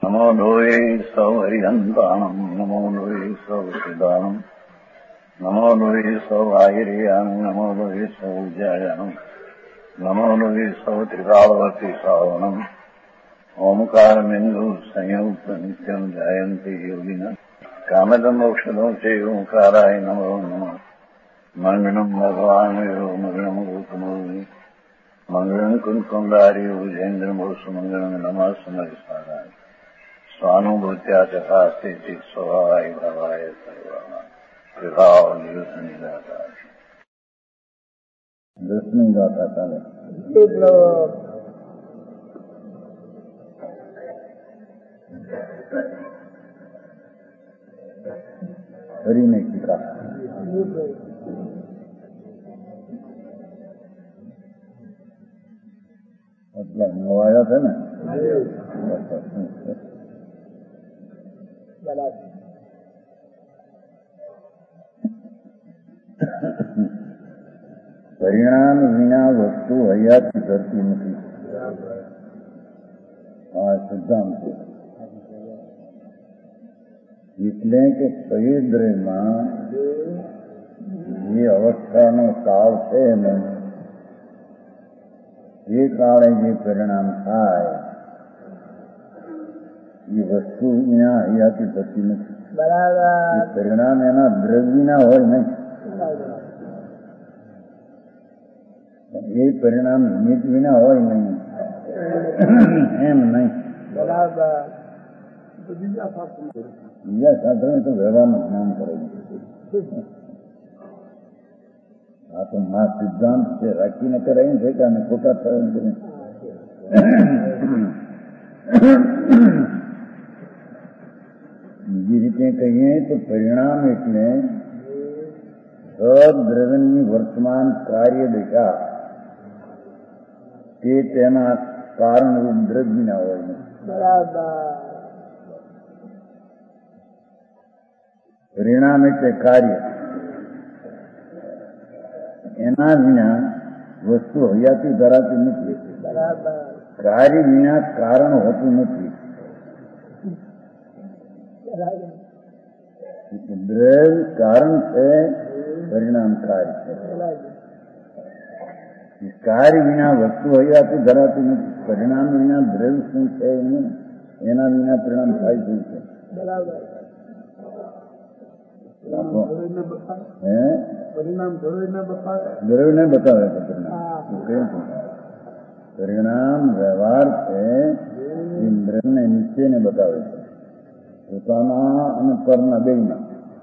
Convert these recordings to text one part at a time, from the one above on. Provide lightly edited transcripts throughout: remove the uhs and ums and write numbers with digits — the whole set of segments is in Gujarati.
નમો લોહે સૌ હરિહંતાણમ નમો લોહે સૌ સિદ્ધાણમ નમો લોહે સૌ આયર્યાણમ નમો લોહે સૌ જયાણમ નમો લોહે સૌ ત્રિકાળવતી શ્રાવણમ ઓમકારમિંદુ સંયુક્ત નિત્યમ જાયંતી યોગિના કામદમોક્ષદો છે ઓંકારાય નમો નમઃ મંગળમ ભગવાન મંગળમ ગોતમોહિ મંગળમ કુંકુંડારી ઉજેન્દ્રમોષ મંગળમ નમઃ સમરિસારાય સ્વાનુભૂત્યા ચકાસ્તે ચિત સ્વભાવાય ભાવાય સર્વા વિભાવ નિદાતા 10મી ગાથા ચાલે. હરિને કીધા એટલા નવાયા છે ને પરિણામ વિના વસ્તુ હયાતી ધરતી નથી. આ સિદ્ધાંત એટલે કે શરીરમાં જે અવસ્થાનો કાળ છે ને એ કાળે જે પરિણામ થાય એ વસ્તુ વિના હયાતી થતી નથી. બરાબર. પરિણામ એના દ્રવ્યના હોય નહીં. એ પરિણામ નિમિત્ત વિના હોય નહીં એમ નહીં. બરાબર. બીજા શાસ્ત્રો તો વ્યવહારનું જ્ઞાન કરે છે. આ તો મા સિદ્ધાંત છે, રાખીને કરાયું છે કે આને ખોટા થયા. બીજી રીતે કહીએ તો પરિણામ એટલે સદ્રવ્યની વર્તમાન કાર્ય દિશા તે તેના કારણરૂપ દ્રવ્યના હોય. બરાબર. પરિણામ એટલે કાર્ય, એના વિના વસ્તુ હયાતી ધરાતી નથી. બરાબર. કાર્ય વિના કારણ હોતું નથી. દ્રવ્ય કારણ છે, પરિણામ કાર્ય છે. કાર્ય વિના વસ્તુ હયાતી ધરાતી નથી. પરિણામ વિના દ્રવ્ય શું છે એના વિના પરિણામ થાય શું છે. બરાબર. દ્રવ્યને બતાવે છે પરિણામ વ્યવહાર છે એ દ્રવ્યને નિશ્ચયને બતાવે છે, પોતાના અને પરના બેયના.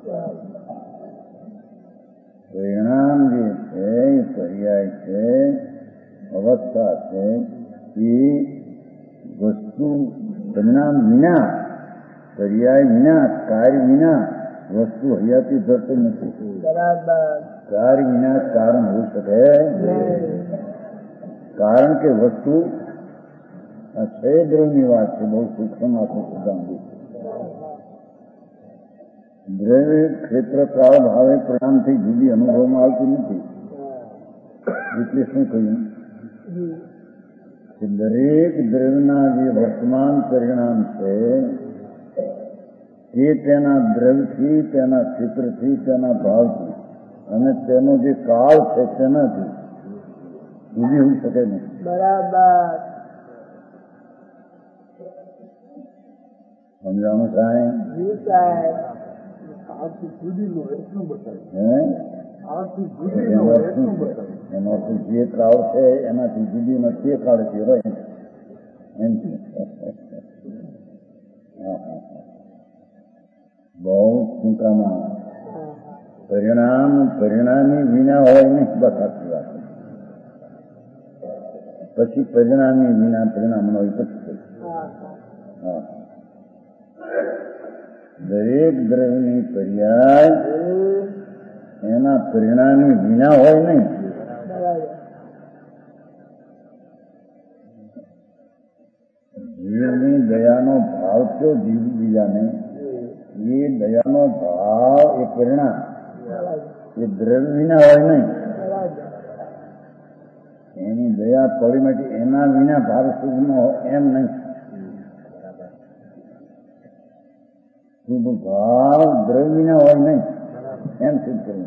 પરિણામ જે છે એ પર્યાય છે, અવસ્થા છે. એ વસ્તુ પરિણામ વિના, પર્યાય વિના, કાર્ય વિના વસ્તુ હયાતી થતી નથી. બરાબર. કાર્ય વિના કારણ હોઈ શકે, કારણ કે વસ્તુ આ છે દ્રવ્યની વાત છે. બહુ સૂક્ષ્મ આપણો સિદ્ધાંત. દ્રવ્ય ક્ષેત્ર કાળ ભાવે પરિણામથી જુદી અનુભવમાં આવતી નથી. એટલે શું કહ્યું કે દરેક દ્રવ્યના જે વર્તમાન પરિણામ છે એ તેના દ્રવ્યથી, તેના ક્ષેત્રથી, તેના ભાવથી અને તેનો જે કાળ છે તેનાથી જુદી હોઈ શકે નહીં. બરાબર. સમજાણું સાહેબ? એનો જે કાળ છે એનાથી જુદી નથી. કાળથી હોય એમ બહુ ટૂંકામાં પરિણામી વિના હોય નહીં. બસ આટલી વાત. પછી પરિણામી વિના પરિણામનો પછી દરેક દ્રવ્યની પર્યાય એના પરિણામી વિના હોય નહીં. જીવની દયાનો ભાવ કયો જીવ બીજાને, એ દયાનો ભાવ એ પરિણામ એ દ્રવ્ય વિના હોય નહીં. એની દયા પડી માટે એના વિના ભાવ સુખનો એમ નહીં. શુભ ભાવ દ્રવ્ય હોય નહીં એમ સિદ્ધ કર્યું.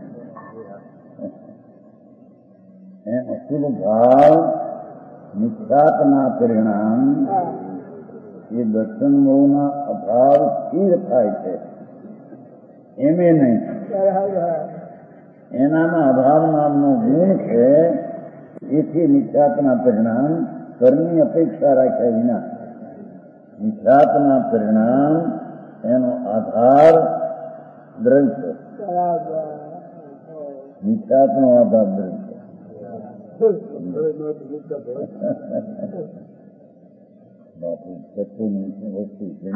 એમ અશુભ ભાવ મિથ્યાત્મના પરિણામ એ દર્શન મોહના અભાવ સ્થિર થાય છે એમે નહીં. એનામાં અભાવ નામનો ગુણ છે. એથી મિથ્યાત્મના પરિણામ કર્મની અપેક્ષા રાખ્યા વિના મિથ્યાત્મના પરિણામ એનો આધાર દ્રવ્ય છે. મિથ્યાત્મનો આધાર દ્રવ્ય છે. બાપુ તત્વની વસ્તુ છે.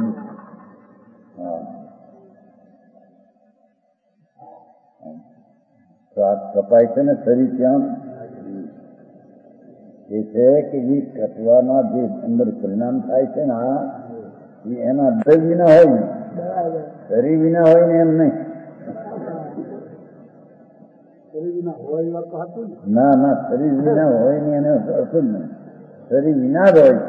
કપાય છે ને શરીર ત્યાં એ છે કે એ કટવાના જે અંદર પરિણામ થાય છે ને એ એના દ્રવ્ય વિના હોય ને શરીર વિના હોય ને એમ નહીં. ના ના શરીર વિના હોય ને એને અર્થ જ નહીં. શરીર વિના જ હોય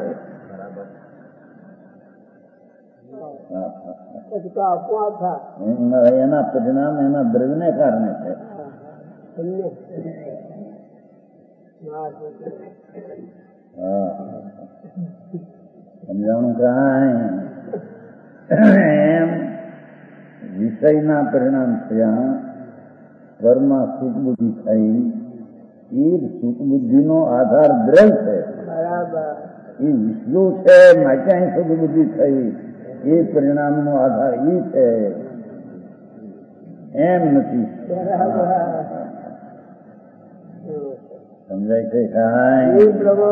છે. એના પરિણામ એના દ્રવ્યને કારણે છે. સમજાણું કાંઈ એમ વિષયના પરિણામ થયા કર્મમાં સુખ બુદ્ધિ થઈ. એ સુખ બુદ્ધિનો આધાર દ્રવ્ય છે. એ વિષ્ણુ છે માટે સુખ બુદ્ધિ થઈ. એ પરિણામનો આધાર એ છે એમ નથી. સમજાય છે કાંઈ?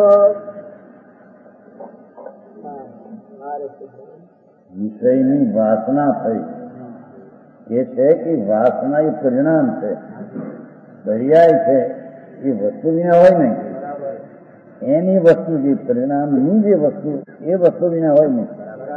વિષયની વાસના થઈ એ છે કે વાસના એ પરિણામ છે. પર્યાય છે એ વસ્તુ વિના હોય નહીં. એની વસ્તુ જે પરિણામની જે વસ્તુ એ વસ્તુ વિના હોય નહીં.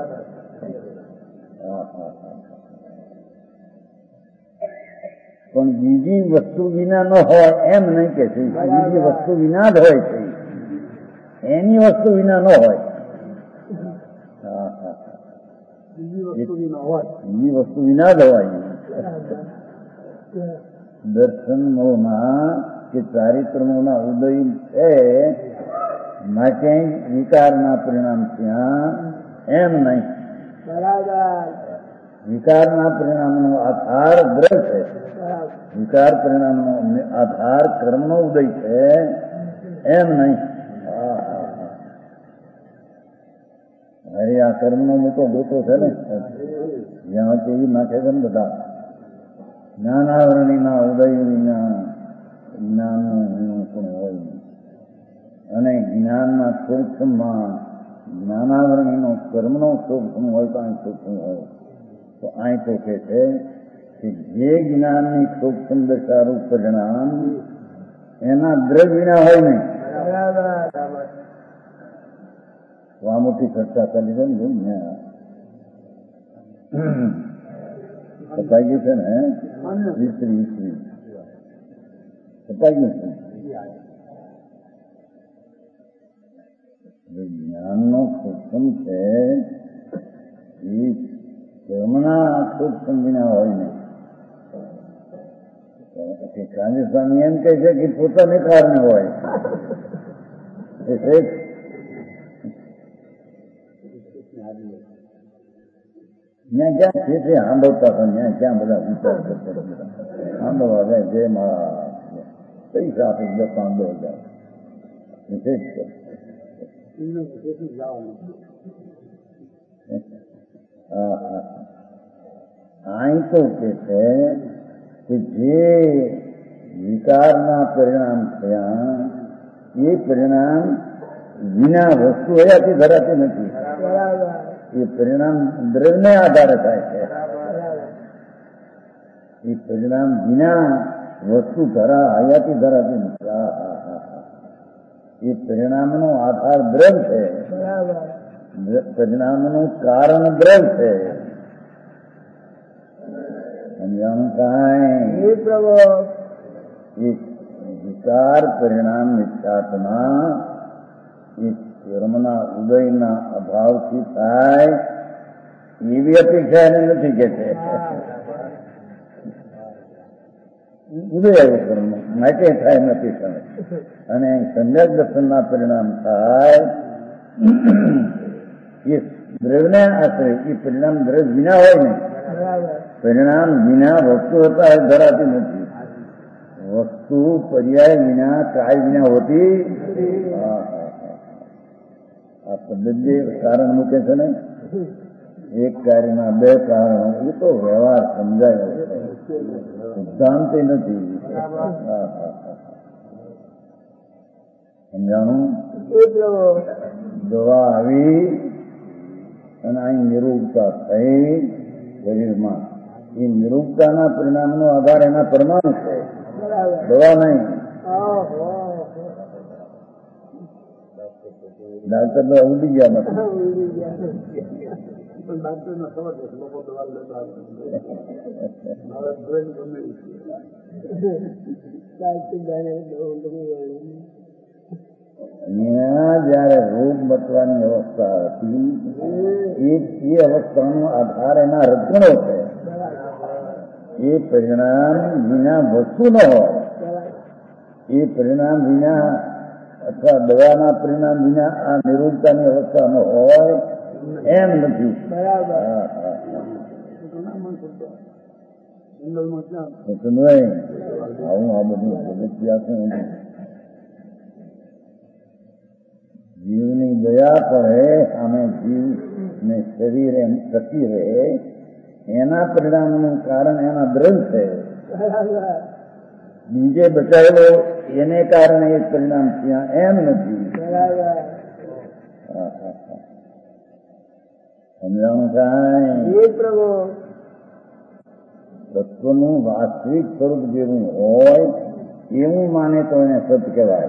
પણ બીજી વસ્તુ વિના ન હોય એમ નહીં કે છે. બીજી વસ્તુ વિના જ હોય છે. એની વસ્તુ વિના ન હોય. બીજી વસ્તુ વિના જ હોય. દર્શન મોહના કે ચારિત્ર મોહના ઉદય છે માટે વિકારના પરિણામ ત્યાં એમ નહીં. વિકારના પરિણામનો આધાર દ્રવ્ય છે. વિકાર પરિણામનો આધાર કર્મનો ઉદય છે એમ નહીં. આ કર્મનો મોટો ગોતો છે ને જ્યાં કેવી નાખે છે ને બધા. જ્ઞાનાવરણીના ઉદય વિના જ્ઞાનનું પણ હોય અને જ્ઞાનના સૂક્ષ્મમાં જ્ઞાનાવરણીનો કર્મનો સૂક્ષ્મ હોય તો અહીં સૂક્ષ્મ હોય. તો અહીં તો કે છે કે જે જ્ઞાનની સૂક્ષ્મ દશારૂપ પરિણામ એના દ્રવ્ય વિના હોય નહીં. તો આ મોટી ચર્ચા ચાલી છે ને કપાઈ ગયું છે ને ઈસરી કપાઈ ગયું છે. જ્ઞાનનો સૂક્ષ્મ છે એ કર્મના સૂક્ષ્મ વિના હોય નહીં. ગાંધી સ્વામી એમ કહે છે કે પોતાને કારણે હોય. ત્યાં ક્યાં છે તે સાંભળતા હતા ત્યાં ક્યાં બધા વિચાર કરતા સાંભળવા જાય જે મારા પૈસા આપી 10,000 અહીં તો કે છે કે જે વિકારના પરિણામ થયા એ પરિણામ વિના વસ્તુ હયાથી ધરાતી નથી. એ પરિણામ દ્રવ્યને આધારે થાય છે. એ પરિણામ વિના વસ્તુ હયાથી ધરાતી નથી. એ પરિણામનો આધાર દ્રવ્ય છે. પરિણામનું કારણ દ્રવ્ય છે. સમજાણું કાંઈ? એ વિકાર પરિણામ મિથ્યાત્મા એ કર્મના ઉદયના અભાવથી થાય એવી અપેક્ષા એને નથી કે છે ઉદય અવસરમાં માટે થાય એમ અપેક્ષા અને સમ્યક દર્શનના પરિણામ થાય એ દ્રવ્યને આશ્રય એ પરિણામ દ્રવ્ય વિના હોય ને પરિણામ વિના વસ્તુ હોતા ધરાતી નથી વસ્તુ પર્યાય વિના કાય વિના હોતી આ પદ્ધતિ કારણ મૂકે છે ને એક કાર્યના બે કારણો એ તો વ્યવહાર સમજાય સિદ્ધાંત નથી સમજાણું દવા આવી અને અહીં નિરૂપતા થઈ શરીરમાં એ નિરૂપતાના પરિણામનો આધાર એના પરમાણુ છે દવા નહીં ડાક્ટર તો ઉડી ગયા નથી જયારે રોગ મટવાની અવસ્થા હતી એ અવસ્થાનો આધાર એના રત્નો છે એ પરિણામ વિના વસ્તુ ન હોય એ પરિણામ વિના અથવા દવાના પરિણામ વિના આ નિરોગતાની અવસ્થા ન હોય એમ નથી આવું આ બધું જગત્યા છે જીવની દયા પડે સામે જીવ ને શરીર એમ ટકી રહે એના પરિણામનું કારણ એના દ્રવ્ય છે બીજે બચાવેલો એને કારણે એ પરિણામ ત્યાં એમ નથી સમજાણું કાંઈ તત્વનું વાસ્તવિક સ્વરૂપ જેવું હોય એવું માને તો એને સત્ય કહેવાય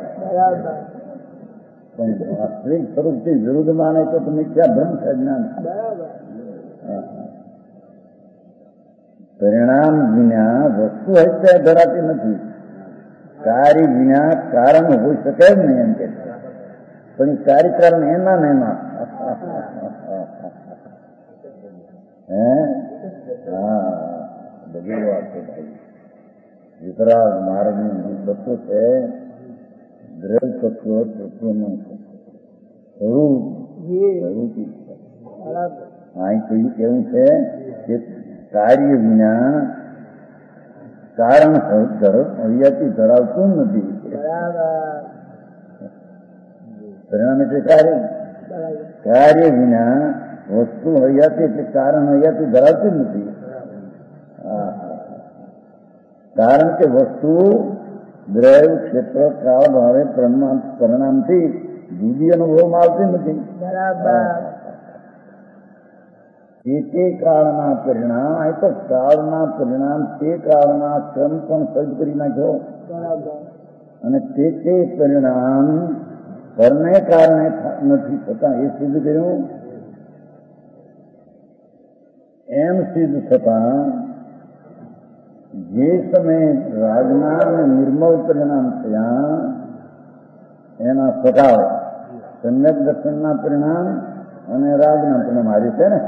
પણ વાસ્તવિક સ્વરૂપથી વિરુદ્ધ માને તો મિથ્યા ભ્રમ છે જ્ઞાન પરિણામ વિના વસ્તુ હત્યા ધરાતી નથી કાર્ય વિના કારણ હોઈ શકે જ નહીં એમ કે પણ એ કાર્ય કારણ એના ને એના બધી વાત છે ભાઈ વિતરાગ માર્ગનું તત્વ છે દ્રવ્ય તત્વ તત્વનું સ્વરૂપ અહીં કહ્યું કેવું છે કે કાર્ય વિના કારણ હૈયાથી ધરાવતું નથી પરિણામ એટલે કાર્ય વિના વસ્તુ હૈયાથી એટલે કારણ હૈયાથી ધરાવતી જ નથી કારણ કે વસ્તુ દ્રવ્ય ક્ષેત્ર કાળ ભાવે પરિણામથી જુદી અનુભવમાં આવતી નથી તે કાળના પરિણામ આ તો કાળના પરિણામ તે કાળના ક્રમ પણ સજ્જ કરી નાખ્યો અને તે પરિણામ પરને કારણે નથી થતા એ સિદ્ધ કર્યું એમ સિદ્ધ થતા જે સમયે રાજના અને નિર્મળ પરિણામ થયા એના સ્વભાવ સમ્યક દર્શનના પરિણામ અને રાજના પરિણામ હારી છે ને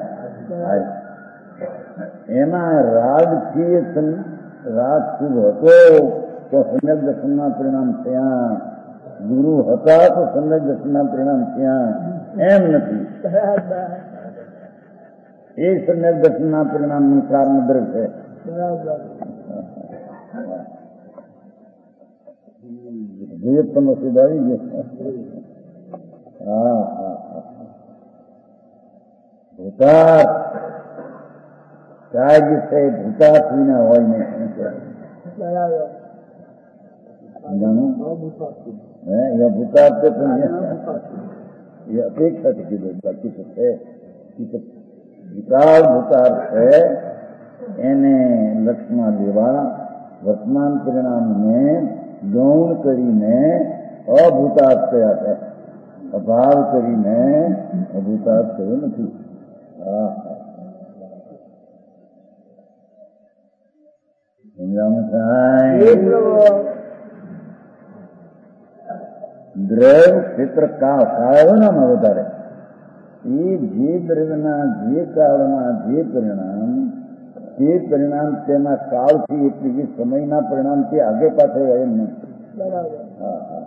એમાં રાગથી રાગ શુભ હતો તો સમ્યક દર્શનના પરિણામ થયા ગુરુ હતા તો સમ્યક દર્શનના પરિણામ થયા એમ નથી એ સમ્યક દર્શનના પરિણામનું કારણ દ્રવ્ય છે જોઈએ તમે સુધારી ગયો ભૂતાર્થ કાર્ય છે ભૂતાર્થ વિના હોય નહીં ભૂતાર્થ એ અપેક્ષાથી કીધું બાકી તો છે વિશાળ ભૂતાર્થ છે એને લક્ષમાં લેવા વર્તમાન પરિણામને ગૌણ કરીને અભૂતાર્થ કયા છે અભાવ કરીને અભૂતાર્થ થયો નથી દ્રવ્ય ક્ષેત્ર કાળ કાળ નામાં વધારે એ જે દ્રવ્યના જે કાળના જે પરિણામ તે પરિણામ તેના કાળથી એટલે સમયના પરિણામથી આગે પાછળ હોય એમ નથી. હા હા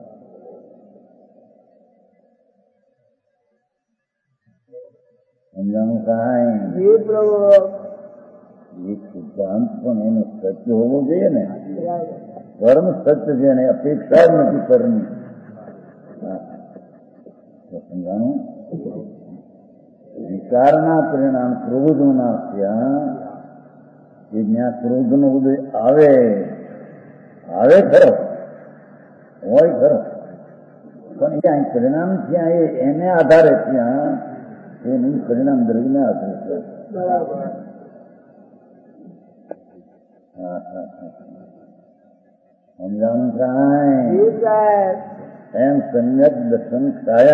સમજાણું કાંઈ એક સિદ્ધાંત પણ એને સત્ય હોવો જોઈએ ને. કર્મ સત્ય છે એને અપેક્ષા જ નથી કરની. સમજાણું. વિકારના પરિણામ ક્રોધોના થયા કે જ્યાં ક્રોધનો ઉદય આવે ખરો હોય ખરો પણ ત્યાં પરિણામ ત્યાં એને આધારે ત્યાં એનું પરિણામ દ્રવ્યને આધારે છે. સમજાણું કાંઈ એમ સમ્યક દર્શન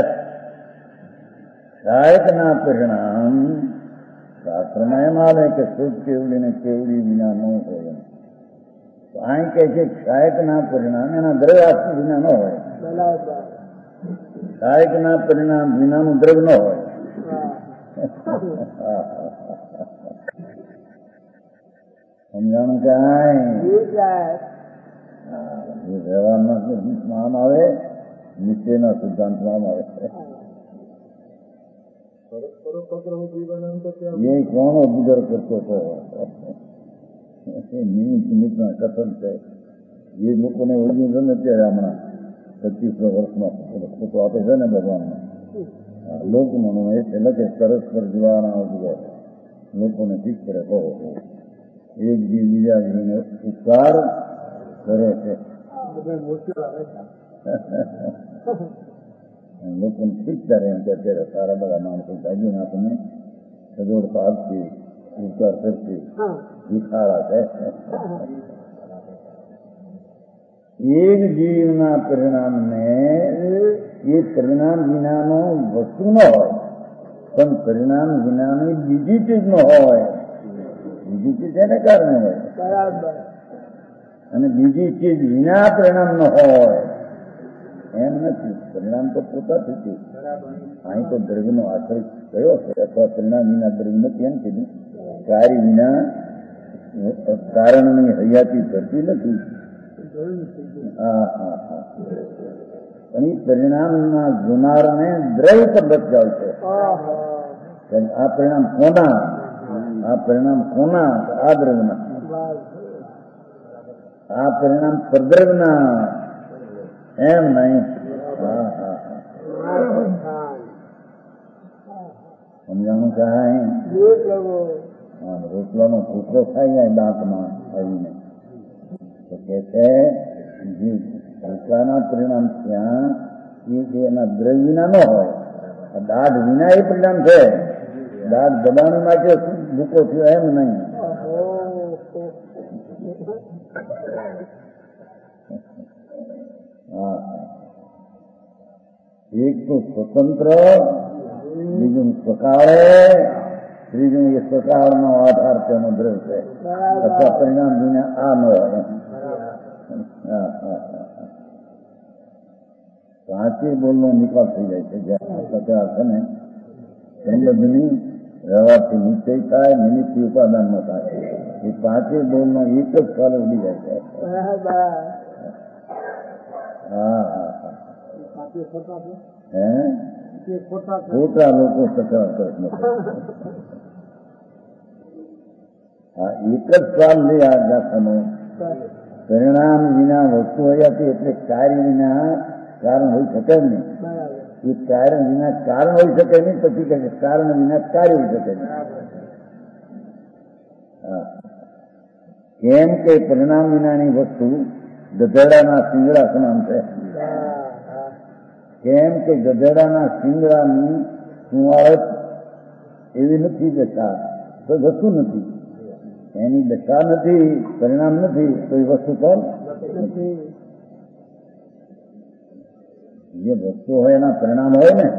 શાયકના પરિણામ શાસ્ત્રમાં એમ આવે કે શુદ્ધ કેવડી ને કેવડી વિના ન હોય. અહીં કહે છે શાયકના પરિણામ એના દ્રવ્ય વિના ન હોય. શાયકના પરિણામ વિનાનું દ્રવ્ય ન હોય. સમજાણું કાંઈ વ્યવહારના સિદ્ધાંતમાં આવે નિશ્ચયના સિદ્ધાંતમાં આવે. એ કોણ અભિગર કરતો હતો નિમિત્તના કથન છે. એ લોકોને ઓળખી છે ને અત્યારે હમણાં 25 વર્ષમાં ફોટો આપે છે ને ભગવાનને લોકનો એટલે કે પરસ્પર જીવાના અભિગર લોકોને ઠીક કરે કહો એક જીવ બીજા જીવને ઉપકાર કરે છે. લોકોને ઠીક કરે એમ કે અત્યારે સારા બધા માણસો જાગીને આપણને સગવડતા આપશે ઉપકાર કરશે એ સારા છે. એક જીવના પરિણામને એ પરિણામ વિનાનો વસ્તુ ન હોય પણ પરિણામ વિનાની બીજી ચીજ ન હોય. બીજી ચીજ એને કારણે હોય અને બીજી ચીજ વિના પરિણામ ન હોય એમ નથી. પરિણામ તો પોતાથી છે. અહીં તો દ્રવ્યનો આશ્રય કયો છે અથવા પરિણામ વિના દ્રવ્ય નથી એમ કીધું. કાર્ય વિના કારણની હયાતી થતી નથી. પણ એ પરિણામના જોનારને દ્રવ્ય પર લટકાવ છે. આ પરિણામ કોના આ દ્રવ્યના આ પરિણામ પરદ્રવ્યના એમ નહીં. સમજાણું કાંઈ. રોટલાનો ભૂકો ખાઈ જાય દાંતમાં આવીને તો કે છે જે રોટલાના પરિણામ ત્યાં એ જે એના દ્રવ્ય વિના ન હોય. દાઢ વિના એ પરિણામ છે. દાઢ દબાણી માટે ભૂકો થયો એમ નહીં. એક તો સ્વતંત્ર, બીજું સકાળે, ત્રીજું એ સકાળનો આધાર તેનો દ્રવ્ય છે અથવા પરિણામ વિના આ ન હોય. સાચી બોલનો નિકાલ થઈ જાય છે. જ્યાં છે ને સંબંધની વ્યવહારથી નિશ્ચય થાય, નિમિત્તથી ઉપાદાન ન થાય. એ પાંચે બોલનો એક જ કાલે ઉડી જાય છે. ખોટા લોકો સકળ કરે. હા એક જ સવાલ લે આ દાખાનો. પરિણામ વિના વસ્તુ હોય હતી એટલે કાર્ય વિના કારણ હોઈ શકે નહીં. એ કારણ વિના કારણ હોઈ શકે નહીં. પછી કહે કારણ વિના કાર્ય હોઈ શકે નહીં. કેમ કે પરિણામ વિનાની વસ્તુ ગધેડાના શિંગડા સમાન છે. કેમ કે ગધેડાના શિંગડાની સુવાળત એવી નથી દશા તો વસ્તુ નથી. એની દશા નથી, પરિણામ નથી તો એ વસ્તુ પણ નથી. જે વસ્તુ હોય એના પરિણામ હોય ને.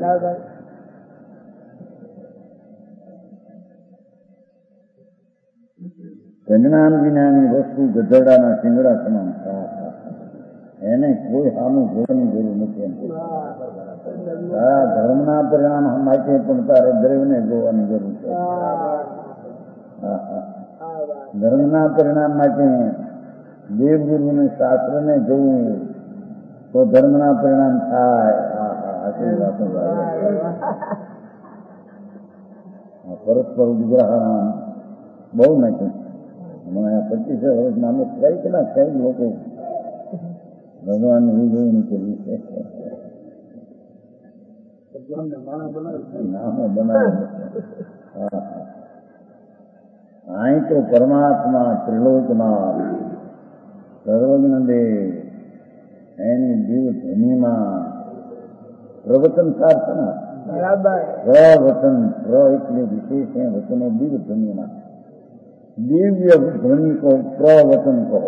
પરિણામ વિનાની વસ્તુ ગધેડાના શિંગડા સમાન. એને કોઈ સામું જોવાની જરૂર નથી. હા, ધર્મના પરિણામ માટે પણ તારે દ્રવ્યને જોવાની જરૂર છે. ધર્મના પરિણામ માટે દેવગુરુને શાસ્ત્રને જોવું તો ધર્મના પરિણામ થાય. પરસ્પર વિગ્રહ બહુ નથી. 25 વર્ષમાં અમે કઈક લોકો ભગવાન વિજય કર્યું છે. અહીં તો પરમાત્મા ત્રિલોકમાં સર્વજ્ઞ દેવ એની જીવ ધ્વનિમાં પ્રવચન સાર્થના પ્રવચન એટલે વિશેષ વચનો દિવ ધ્વનિમાં દિવ્ય ધ્વનિ કો પ્રવચન કહો.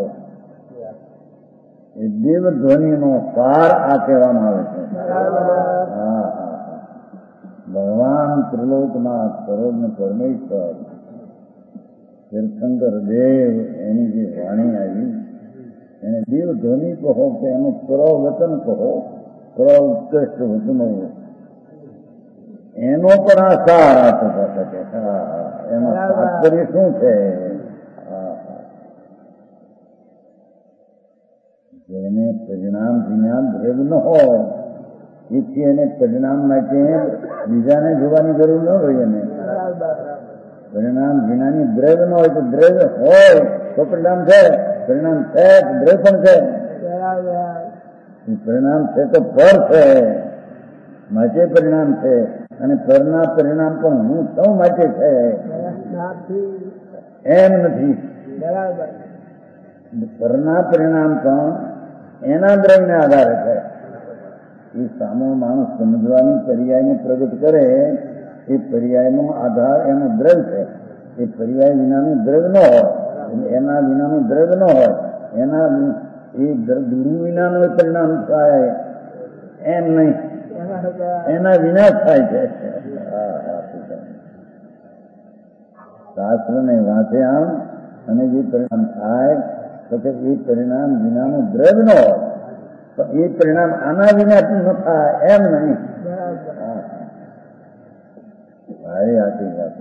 એ દિવ ધ્વનિનો સાર આ કહેવામાં આવે છે. ભગવાન ત્રિલોકના સર્વજ્ઞ પરમેશ્વર તીર્થંકર દેવ એની જે વાણી આવી એને દિવ ધ્વનિ કહો કે એનું પ્રવચન કહો. ઉત્કૃષ્ટ વચનો એનો પણ આ સાર આપી શકે. એનો તાત્પર્ય શું છે? જેને પરિણામ વિના દ્રવ્ય ન હોય એથી એને પરિણામ માટે બીજાને જોવાની જરૂર ન હોય. એને પરિણામ વિનાની દ્રવ્ય ન હોય તો દ્રવ્ય હોય તો પરિણામ છે. પરિણામ છે તો દ્રવ્ય પણ છે. પરિણામ છે તો પર છે માટે પરિણામ છે. અને પરના પરિણામ પણ હું સૌ માટે છે એમ નથી. પરના પરિણામ પણ એના દ્રવ્યને આધારે છે. એ સામો માણસ સમજવાની પર્યાયને પ્રગટ કરે એ પર્યાયનો આધાર એનો દ્રવ્ય છે. એ પર્યાય વિનાનું દ્રવ્ય ન હોય, એના વિનાનું દ્રવ્ય ન હોય, એના એ ગુરુ વિનાનું પરિણામ થાય એમ નહીં. એના વિનાશ થાય છે. શાસ્ત્રને વાંચે આમ અને જે પરિણામ થાય તો કે એ પરિણામ વિનાનું દ્રવ્ય ન હોય તો એ પરિણામ આના વિના ન થાય એમ નહીં. ભારે આથી વાત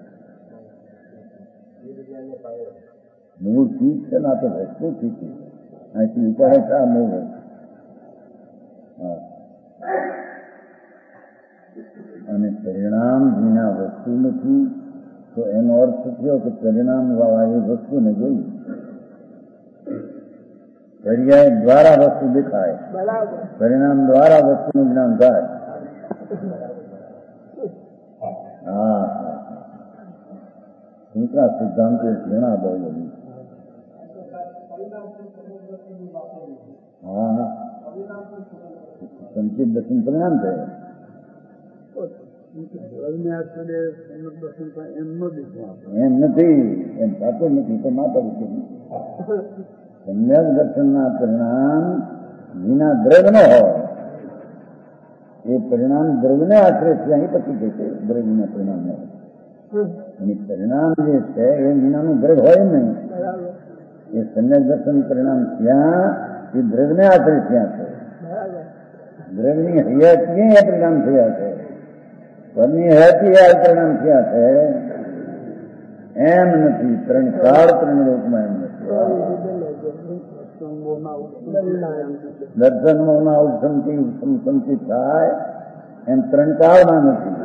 મૂળ ચીજ છે ના તો વસ્તુ ઠીક છે. અહીંથી ઉપાડે શા મૂળ. અને પરિણામ વિના વસ્તુ નથી તો એનો અર્થ થયો કે પરિણામ વાળા એ વસ્તુને જોઈ. પર્યાય દ્વારા વસ્તુ દેખાય, પરિણામ દ્વારા વસ્તુનું જ્ઞાન થાય. સિદ્ધાંતો ઘણા બહુ બધી. સંચિત દર્શન પરિણામ છે. એમ નથી, એમ સાચું નથી તો માતા સમ્યક દર્શનના પરિણામ વિના દ્રવ્ય ન હોય. એ પરિણામ દ્રવ્યને આશરે છે. અહીં પછી કહે છે દ્રવ્યના પરિણામ ન હોય. અને પરિણામ જે છે એ વિનાનું દ્રવ્ય હોય નહીં. એ સમ્યક દર્શન પરિણામ ત્યાં એ દ્રવ્યને આશરે ત્યાં છે. દ્રવ્યની હયાતી એ પરિણામ થયા છે. પરની હયાતી આ પરિણામ થયા છે એમ નથી. ત્રણ કાળ ત્રણ લોકમાં એમ નથી. દર્શનોના ઉત્સમથી થાય એમ ત્રણ કાળમાં નથી.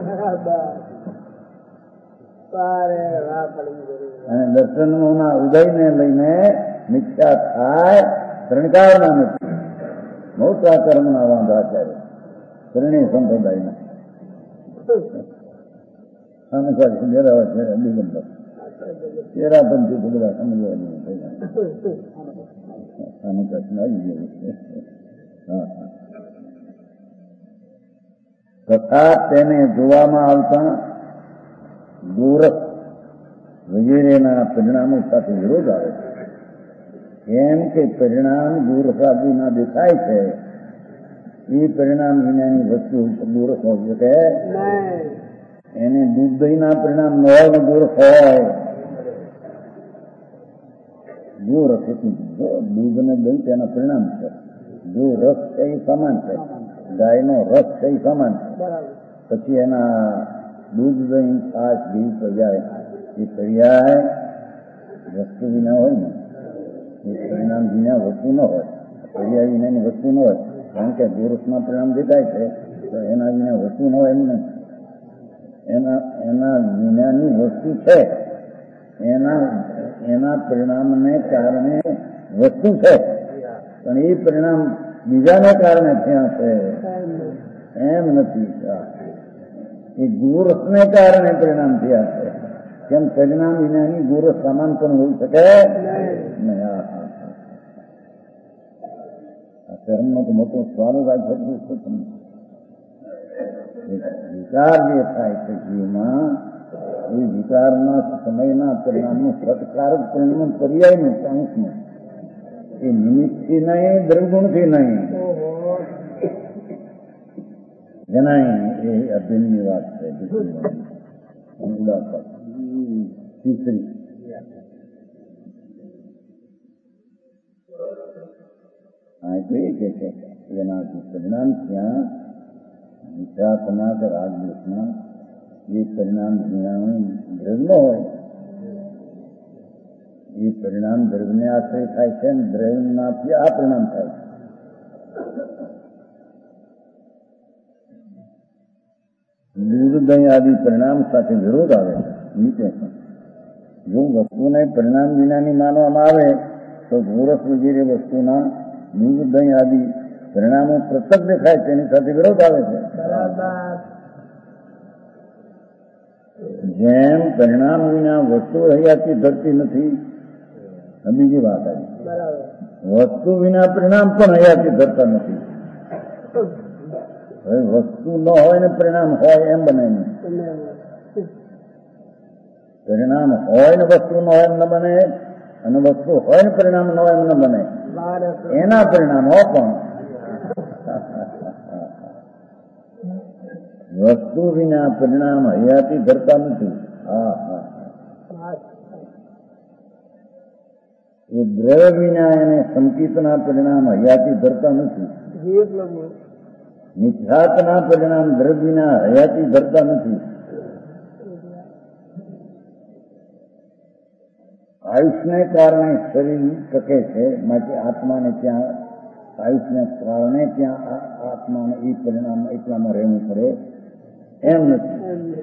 અને દર્શનોના ઉદયને લઈને મિથ્યા થાય ત્રણ કાળમાં નથી. મોટા કર્મના વાંધા છે ત્રણેય સંપ્રદાયના. દિગંબર તેરા પંથી તો બધા સમજવા તથા તેને જોવામાં આવતા દૂરસ્થ વગેરેના પરિણામો સાથે વિરોધ આવે છે. કેમ કે પરિણામ દૂરસાદીના દેખાય છે એ પરિણામ વિનાની વસ્તુ દૂરસ હોઈ શકે. એને દૂધ દહીંના પરિણામ ન હોય ને દૂરસ હોય. જો રસ દૂધ અને દહીં તેના પરિણામ છે. જો રસ છે એ સમાન છે. ગાયનો રસ છે એ સમાન છે. પછી એના દૂધ, દહીં, છાશ, ઘી, પર્યાય, એ પર્યાય વસ્તુ વિના હોય ને એ પરિણામ વિના વસ્તુ ન હોય. પર્યાય વિનાની વસ્તુ ન હોય, કારણ કે ગોરસમાં પરિણામ દેખાય છે તો એના વિના વસ્તુ ન હોય એમ નહીં. એના વિનાની વસ્તુ છે, એના પરિણામને કારણે વસ્તુ છે, પણ એ પરિણામ બીજાને કારણે ત્યાં છે એમ નથી. એ ગોરસને કારણે પરિણામ થયા છે. કેમ પરિણામ વિનાની ગોરસ સમાન પણ હોઈ શકે નહીં. આ કર્મનો તો મોટો સ્વાલ રાખવું છે. વિકાર જે થાય છે જીવમાં, એ વિકારના સમયના પરિણામનું સત્કારક પરિણામ પર્યાયનું અંશનું, એ નિમિત્તથી નહીં, દ્રવગુણથી નહીં. જણાય એ અભિન્નની વાત છે. તીસરી હા તો એ કે છે એનાથી પરિણામ ત્યાં વિચારના કે રાજદોષના એ પરિણામ દ્રવ્ય ન હોય. એ પરિણામ દ્રવ્યને આશ્રય થાય છે અને દ્રવ્યમાંથી આ પરિણામ થાય છે. દૂધ, દહીં આદિ પરિણામ સાથે વિરોધ આવે છે. જો વસ્તુને પરિણામ વિનાની માનવામાં આવે તો ગોરસ વગેરે વસ્તુના દૂધ, દહીં આદિ પરિણામો પ્રત્યક્ષ દેખાય છે, એની સાથે વિરોધ આવે છે. જેમ પરિણામ વિના વસ્તુ હૈયાથી ધરતી નથી, બીજી વાત આવી. વસ્તુ વિના પરિણામ પણ હૈયાથી ધરતા નથી. હવે વસ્તુ ન હોય ને પરિણામ હોય એમ બને નહીં. પરિણામ હોય ને વસ્તુ ન હોય એમ ન બને, અને વસ્તુ હોય ને પરિણામ ન હોય એમ ન બને. એના પરિણામો પણ વસ્તુ વિના પરિણામ હૈયાથી ધરતા નથી. એ દ્રવ્ય વિના એને સંકિતના પરિણામ હૈયાથી ધરતા નથી. મિથ્યાત્વના પરિણામ દ્રવ્ય વિના હૈયાથી ધરતા નથી. આયુષને કારણે શરીર ટકે છે, માટે આત્માને ત્યાં આયુષને કારણે ત્યાં આત્માને એ પરિણામ એટલામાં રહેવું પડે એમ નથી.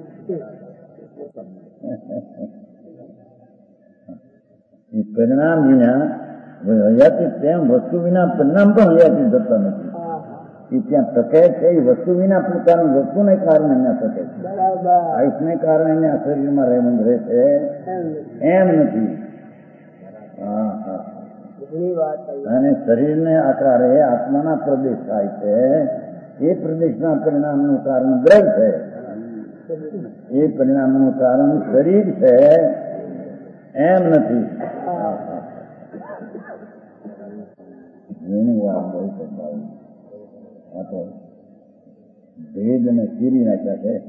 એ પરિણામ વિના હયાતી તેમ વસ્તુ વિના પરિણામ પણ હયાતી ધરતા નથી. એ ત્યાં ટકે છે એ વસ્તુ વિના પોતાની વસ્તુને કારણે ત્યાં ટકે છે. આયુષને કારણે ત્યાં શરીરમાં રહેવું રહે છે એમ નથી. અને શરીરને આકારે આત્માના પ્રદેશ થાય છે, એ પ્રદેશના પરિણામનું કારણ દ્રવ્ય છે, એ પરિણામનું કારણ શરીર છે એમ નથી. એની વાત બહુ સંભાળી આપણે ભેદ અને ચીરી નાખ્યા છે.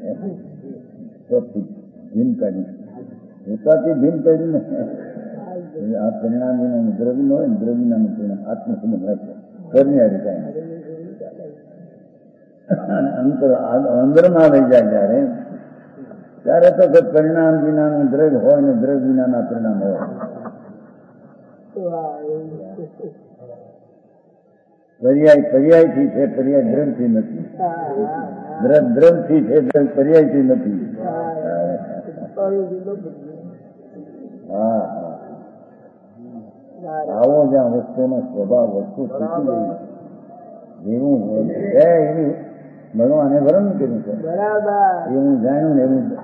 ભીમ કાઢી પોતાથી ભીમ કાઢીને આ પરિણામ વિનાનું દ્રવ્ય હોય ને દ્રવ્ય વિનાનું પરિણામ આત્મસંબંધ રાખે ઘરની આ રીતે અંદરમાં રહી જાય ત્યારે તો પરિણામ વિનાનું દ્રવ્ય હોય ને દ્રવ્ય વિનાના પરિણામ હોય. પર્યાયથી છે, પર્યાય દ્રવ્યથી નથી. દ્રવ્યથી છે, દ્રવ્ય પર્યાયથી નથી. આવો જ્યાં વસ્તુનો સ્વભાવ વસ્તુ શીખી ગઈ જેવું છે એવી ભગવાને વર્ણન કર્યું છે. એવું જાણ્યું ને એવું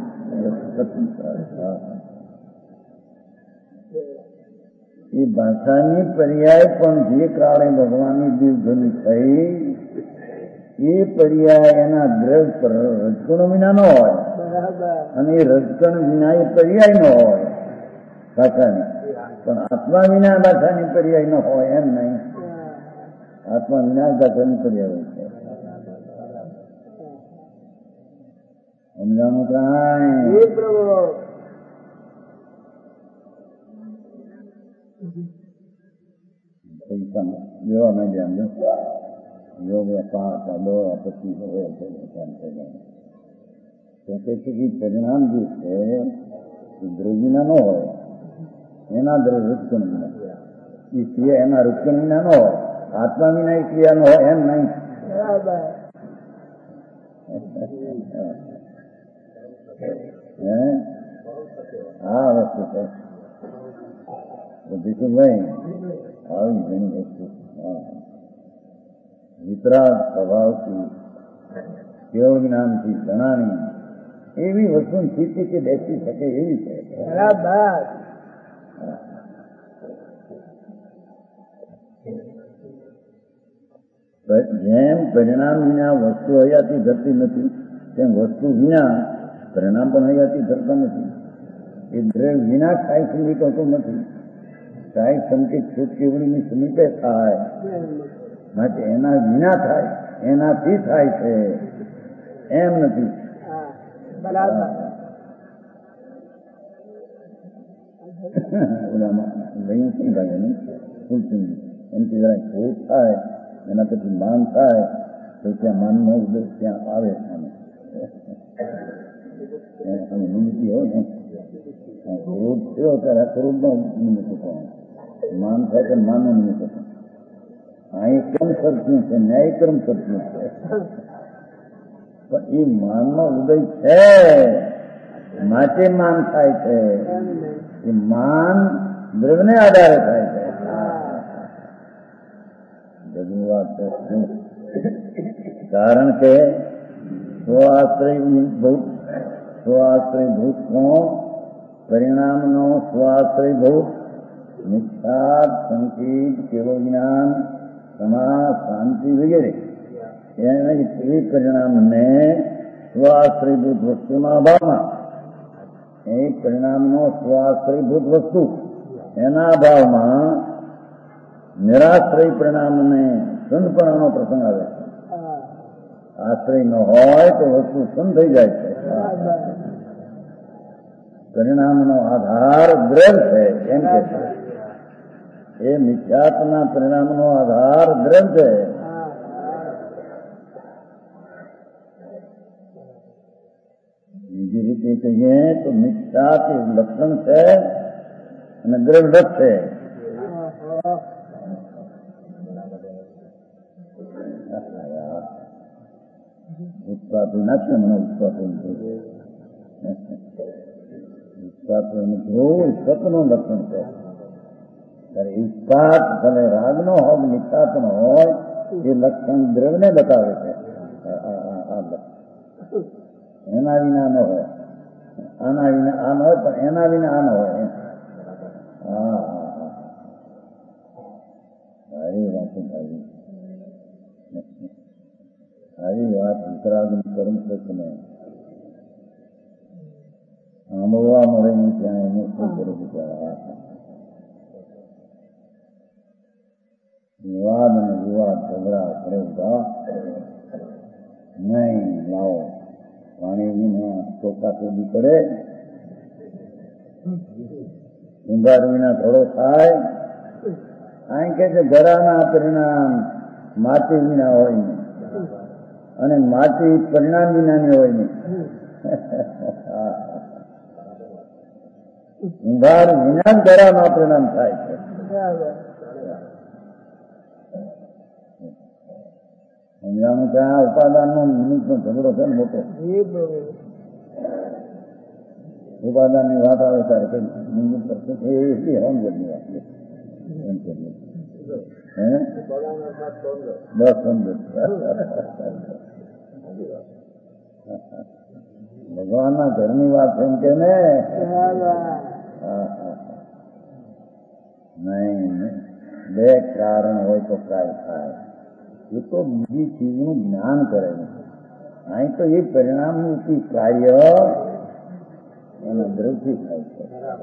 એ ભાષાની પર્યાય પણ જે કાળે ભગવાનની દીવધ્વનિ થઈ એ પર્યાય એના દ્રવ્ય પર રજકણ વિના ન હોય, અને એ રજકણ વિના એ પર્યાય ન હોય ભાષાની. પણ આત્મા વિના ભાષાની પર્યાય ન હોય એમ નહીં. આત્મા વિના ભાષાની પર્યાય હોય છે. સમજાનું કાંઈ પૈસા લેવા માંડ્યા યોગ 5 10 25 હોય તો કે છે કે પરિણામ જે છે એ દ્રવ્યના ન હોય, એના રૂપકણ વિના, એ ક્રિયા એના રૂપકણ વિના ન હોય, આત્મા વિના એ ક્રિયા ન હોય એમ નહીં. આ વસ્તુ છે ભાઈ, આવી ઘણી વસ્તુ વિતરાગ સ્વભાવથી કેવ જ્ઞાનથી જણાની એવી વસ્તુ સ્થિતિથી બેસી શકે એવી છે. જેમ પરિણામ વિના વસ્તુ હયાતી ધરતી નથી, તેમ વસ્તુ વિના પરિણામ પણ હયાતી ધરતા નથી. એ દ્રવ્ય વિના કાંઈ સમીપ હોતો નથી. કાંઈ સંકેત છૂટ કેવડીની સમીપે થાય, માટે એના વિના થાય, એનાથી થાય છે એમ નથી. ઓલામાં લઈ શું થાય એની ફૂલચુંડી એમથી જરા ખોટ થાય, એના પછી માન થાય તો ત્યાં માનનો ઉદ્દેશ ત્યાં આવે. નિમિત્તિ હોય ને ક્રોધ થયો ત્યારે ક્રોધનો નિમિત્ત પણ માન થાય ત્યારે માનનો નિમિત્ત પણ. અહીં ક્રમ સરખ્યું છે, ન્યાયક્રમ સરખ્યું છે, પણ એ માનનો ઉદય છે માટે માન થાય છે. એ માન દ્રવ્યને આધારે થાય છે. કારણ કે સ્વાશ્રયભૂત પરિણામનો સ્વાશ્રયભૂત નિષ્ઠાત સંકેત કેવો જ્ઞાન સમા શાંતિ વગેરે એને એ પરિણામને સ્વાશ્રયભૂત વસ્તુના અભાવમાં, એ પરિણામનો સ્વાશ્રયભૂત વસ્તુ એના અભાવમાં નિરાશ્રય પરિણામને સંતપણાનો પ્રસંગ આવે છે. આશ્રય ન હોય તો વસ્તુ સંત થઈ જાય છે. પરિણામનો આધાર દ્રવ્ય છે એમ કે છે. એ મિથ્યાત્વના પરિણામનો આધાર દ્રવ્ય છે. બીજી રીતે કહીએ તો મિથ્યાત એ લક્ષણ છે અને દ્રવ્ય છે. ઉત્પાદન નાખે મને ઉત્પાદન ધ્રુવ સતનું લક્ષણ છે. ત્યારે ઉત્પાદ ભલે રાગનો હોય મિથ્યાત્વનો હોય એ લક્ષણ દ્રવ્યને બતાવે છે. આ લક્ષણ એના વિના ન હોય, આના વિના આ ન હોય, પણ એના વિના આ ન હોય. સારી વાત આવી આવી વાત વિતરાગનું કર્મ સચને સાંભળવા મળે નહીં ત્યાં એને શું કરે બિચારા. વિવાદ અને વિવાદ ઝઘડા કરે બધા નહીં. લાવો પાણી ચોખા ચોદી કરે, ઊંઘાર વિના થોડો થાય. અહીં કે છે ગરાના પરિણામ માટી વિના હોય નહીં, અને માટી પરિણામ વિનાની હોય નહીં. ઊંઘાર વિના ગરાના પરિણામ થાય છે. સમજાણું કે આ ઉપાદાનનો નિમિત્તનો ઝઘડો છે ને મોટો. ઉપાદાનની વાત આવે ત્યારે કઈ નિમિત્ત એટલી સમજણની વાત એમ કરીએ. બસ સમજ ભગવાનના ઘરની વાત એમ કે ને નહીં. બે કારણ હોય તો કાય થાય. એ તો બીજી ચીજનું જ્ઞાન કરે. અહીં તો એ પરિણામનું કાર્ય એના દ્રવ્યથી થાય છે.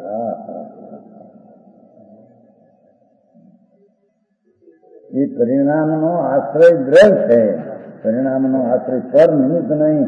એ પરિણામનો આશ્રય દ્રવ્ય છે. પરિણામનો આશ્રય પર નિમિત્ત નહીં.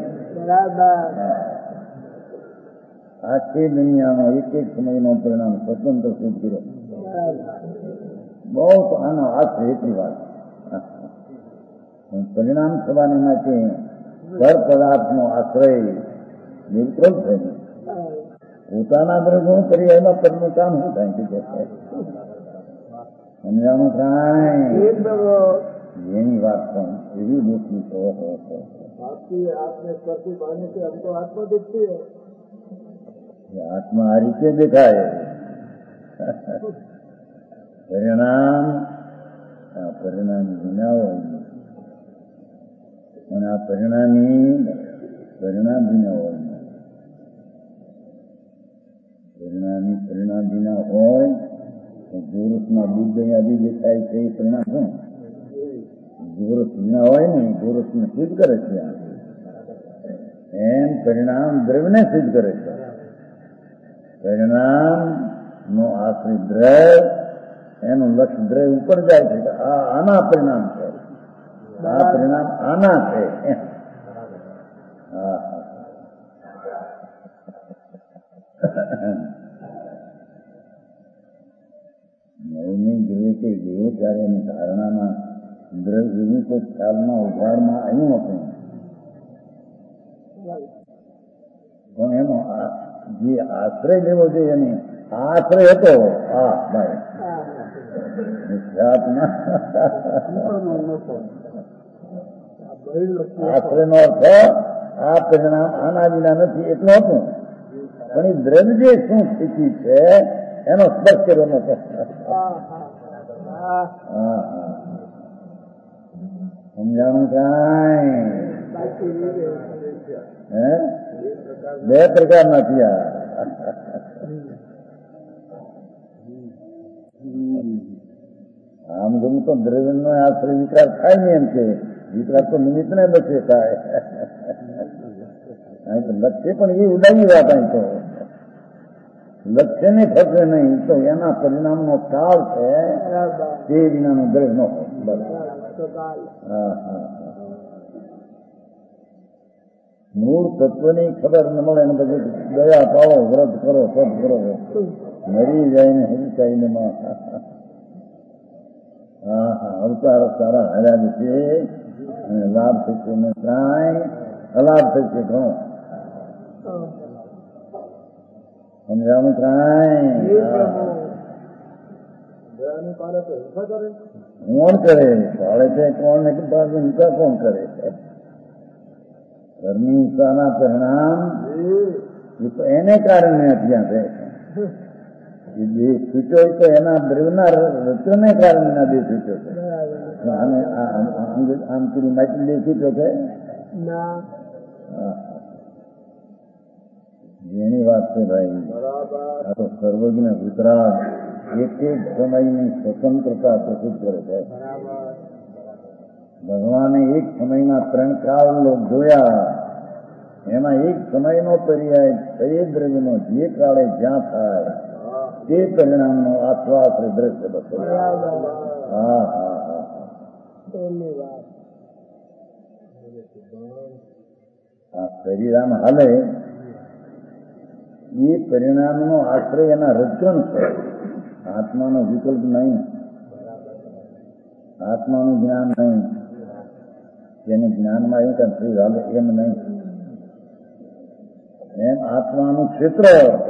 આખી દુનિયાનો એક એક સમયનો પરિણામ સ્વતંત્ર સિદ્ધ કર્યો. બહુ આનો આશ્રય એટલી વાત. પરિણામ થવાને માટે પર પદાર્થનો આશ્રય બિલકુલ થયો. પોતાના દ્રવ્યો કરી એમાં પરનું કામ શું થાય છે સમજાવવાનું થાય એની વાત પણ એવી મોટી આત્મા આ રીતે દેખાય. પરિણામ વિના હોય અને આ પરિણામી પરિણામ વિના હોય. પરિણામ વિના હોય તો ગોરસમાં બુદ્ધ આદિ દેખાય છે એ પરિણામ શું? ગોરસ વિના હોય ને ગોરસને સિદ્ધ કરે છે. એમ પરિણામ દ્રવ્યને સિદ્ધ કરે છે. પરિણામ નો આશ્રિત દ્રવ્ય એનું લક્ષ્ય દ્રવ્ય ઉપર જાય છે કે આના પરિણામ છે, આ પરિણામ આના છે. નવની જોઈએ કે જેવો ત્યારે એની ધારણામાં દ્રવ્ય એવી કોઈ ખ્યાલમાં ઉઘાડમાં આવ્યું હતું પણ એનો જે આશ્રય લેવો જોઈએ એને આશ્રય હતો. હા ભાઈ આશ્રય નો અર્થ આ પરિણામ આના વિના નથી એટલું હતું પણ એ દ્રવ્ય જે શું સ્થિતિ છે એનો સ્પર્શ કર્યો નતો. સમજાણું કાંઈ બે પ્રકારના થયા. આમ ગયું તો દ્રવ્ય નો આશ્રય વિકાર થાય ને એમ કે વિકાર તો નિમિત્ત ને લક્ષ્ય થાય. અહીં તો લક્ષ્ય પણ એ ઉડાવી વાત. અહીં તો લક્ષ્ય ને ફરશે નહીં તો એના પરિણામ નો કાળ છે તે વિનાનું દ્રવ્ય નો હોય. મૂળ તત્વની ખબર ન મળે ને પછી દયા પાવો, વ્રત કરો, સદ કરો, મરી જાય ને હિંસાઈને માં અવતાર સારા હાર્યા છે અને લાભ થશે ને કાંઈ અલાભ થશે ઘણો. સમજાવું કાંઈ કોણ કરે પાળે છે કોણ ને હિંસા કોણ કરે? ઘરની હિંસાના પરિણામ એ તો એને કારણે અત્યાં છે. દેહ છૂટ્યો તો એના દ્રવ્યના રચને કારણે ના દેહ છૂટ્યો છે. આમ કરી માટી દેહ છૂટ્યો છે જેની વાત છે ભાઈ. આ તો સર્વજ્ઞ વિતરાગ એક એક સમયની સ્વતંત્રતા પ્રસિદ્ધ કરે છે. ભગવાને એક સમયના 3 કાળ જોયા. એમાં એક સમયનો પર્યાય એ દ્રવ્યનો જે કાળે જ્યાં થાય તે પરિણામનો આશ્વાસ દ્રશ્ય બતાવ્યો. આ શરીર આમ હાલે એ પરિણામનો આશ્રય એના રચન છે. આત્માનો વિકલ્પ નહીં, આત્માનું જ્ઞાન નહીં. જેને જ્ઞાનમાં એવું કાંઈ શરીર હાલે એમ નહીં. એમ આત્માનું ક્ષેત્ર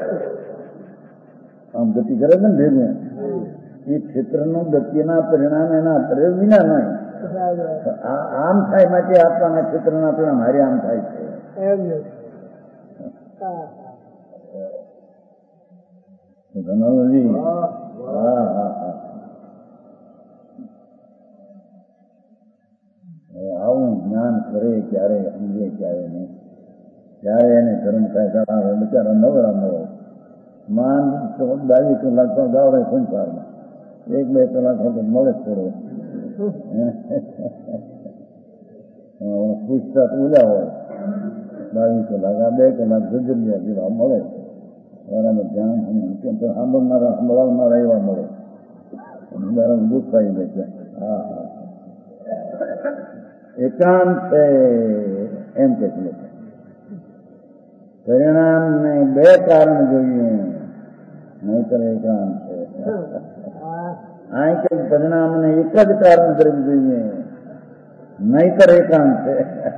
આમ ગતિ કરે છે ને ભેગું એ ક્ષેત્રનું ગતિના પરિણામ એના પ્રયોગ વિના નહીં. આમ થાય માટે આત્માના ક્ષેત્રના પરિણામ હારે આમ થાય છે. ધનજી આવું જ્ઞાન કરે ક્યારે સમજે ક્યારે નહીં. ત્યારે એને ધર્મ કાયદા બિચારા નવરા ન હોય. માન 22 કલાક તો ગાવડે સંસારમાં 1-2 કલાક તો મળે જ થોડો. પુસ્તક ઉલ્યા હોય 22 કલાક આ 2 કલાક ગુજર્યા જેવા મળે. બરાબર ધ્યાન સાંભળનારા સંભળાવનારા એવા મળે. બરાબર ગુસ્સાઈ દે છે. એકાંત છે એમ કે છે. પરિણામને 2 કારણ જોઈએ નહીતર એકાંત છે. અહીં કે પરિણામને એક જ કારણ કરવું જોઈએ નહીતર એકાંત છે.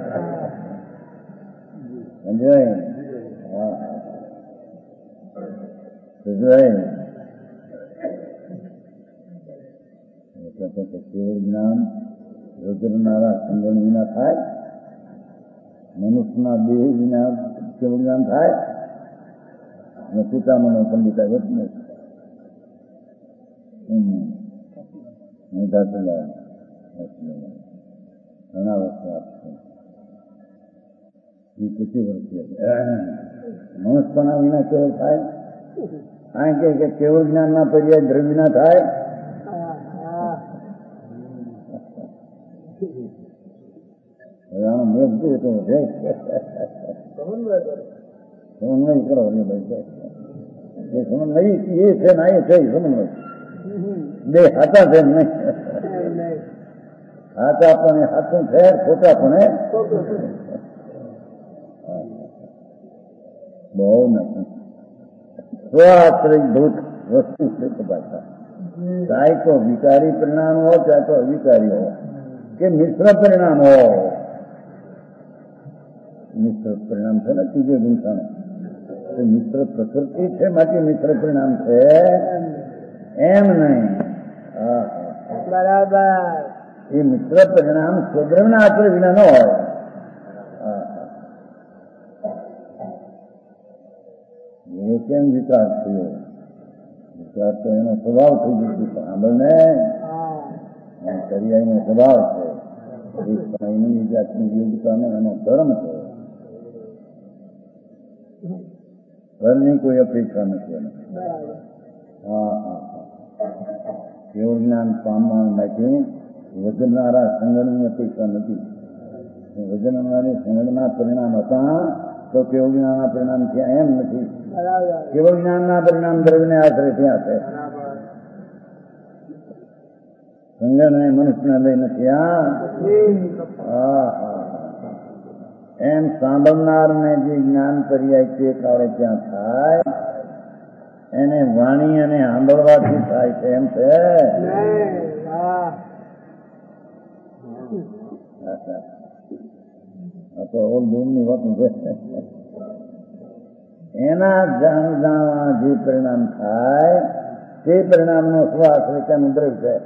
સમજાય? હા સમજાય. કેવળ જ્ઞાન વજ્રનારા સંગણ વિના થાય, મનુષ્યના દેહ વિના કેવળ જ્ઞાન થાય, અને પિતામનો પંડિતા વચ નહીં. ઘણા વર્ષો આપશે એ પછી વર્ષે મનુષ્યના વિના કેવળ થાય. આ કે કેવળ જ્ઞાન ના પર્યાય દ્રવ્ય ના થાય. મેઘ સમન્વય કરો એ સમન્વય એ છે ને એ છે સમન્વય બે હાથા છે નહીં. હાથા પણ હાથું છે, ખોટા પણ બહુ નથી. સ્વાશ્રય ભૂત વસ્તુ છે પાછા, ચાહે તો વિકારી પરિણામ હો ચાહે તો અવિકારી હો કે મિશ્ર પરિણામ હો. મિશ્ર પરિણામ છે ને ત્રીજે ગુંઠાણું, મિશ્ર પ્રકૃતિ છે માટે મિશ્ર પરિણામ છે એમ નહીં. બરાબર. એ મિશ્ર પરિણામ સ્વદ્રવના આશ્રય વિના ન હોય. એ કેમ વિચાર થયો? વિચાર તો એનો સ્વભાવ થઈ ગયો. સાંભળને કરિયાનો સ્વભાવ છે. એ સમયની જાતની યોગતાનો એનો ધર્મ છે. ઘરની કોઈ અપેક્ષા નથી એને. હા હા કેવળ જ્ઞાન પામવા માટે વજનારા સંગણની અપેક્ષા નથી. વજનવાળી સંગણના પરિણામ હતા તો કેવળ જ્ઞાનના પરિણામ થયા એમ નથી. કેવળ જ્ઞાનના પરિણામ દ્રવ્યને આશ્રય થયા છે. સંગણને મનુષ્યને લઈ નથી. હા એમ સાંભળનારને જે જ્ઞાન પર્યાય તે કાળે ત્યાં થાય એને વાણી અને સાંભળવાથી થાય છે એમ છે. તો ઓલ દૂરની વાત છે. એના જાણવા જે પરિણામ થાય તે પરિણામનો સ્વાશ્રય તેનું દ્રવ્ય છે.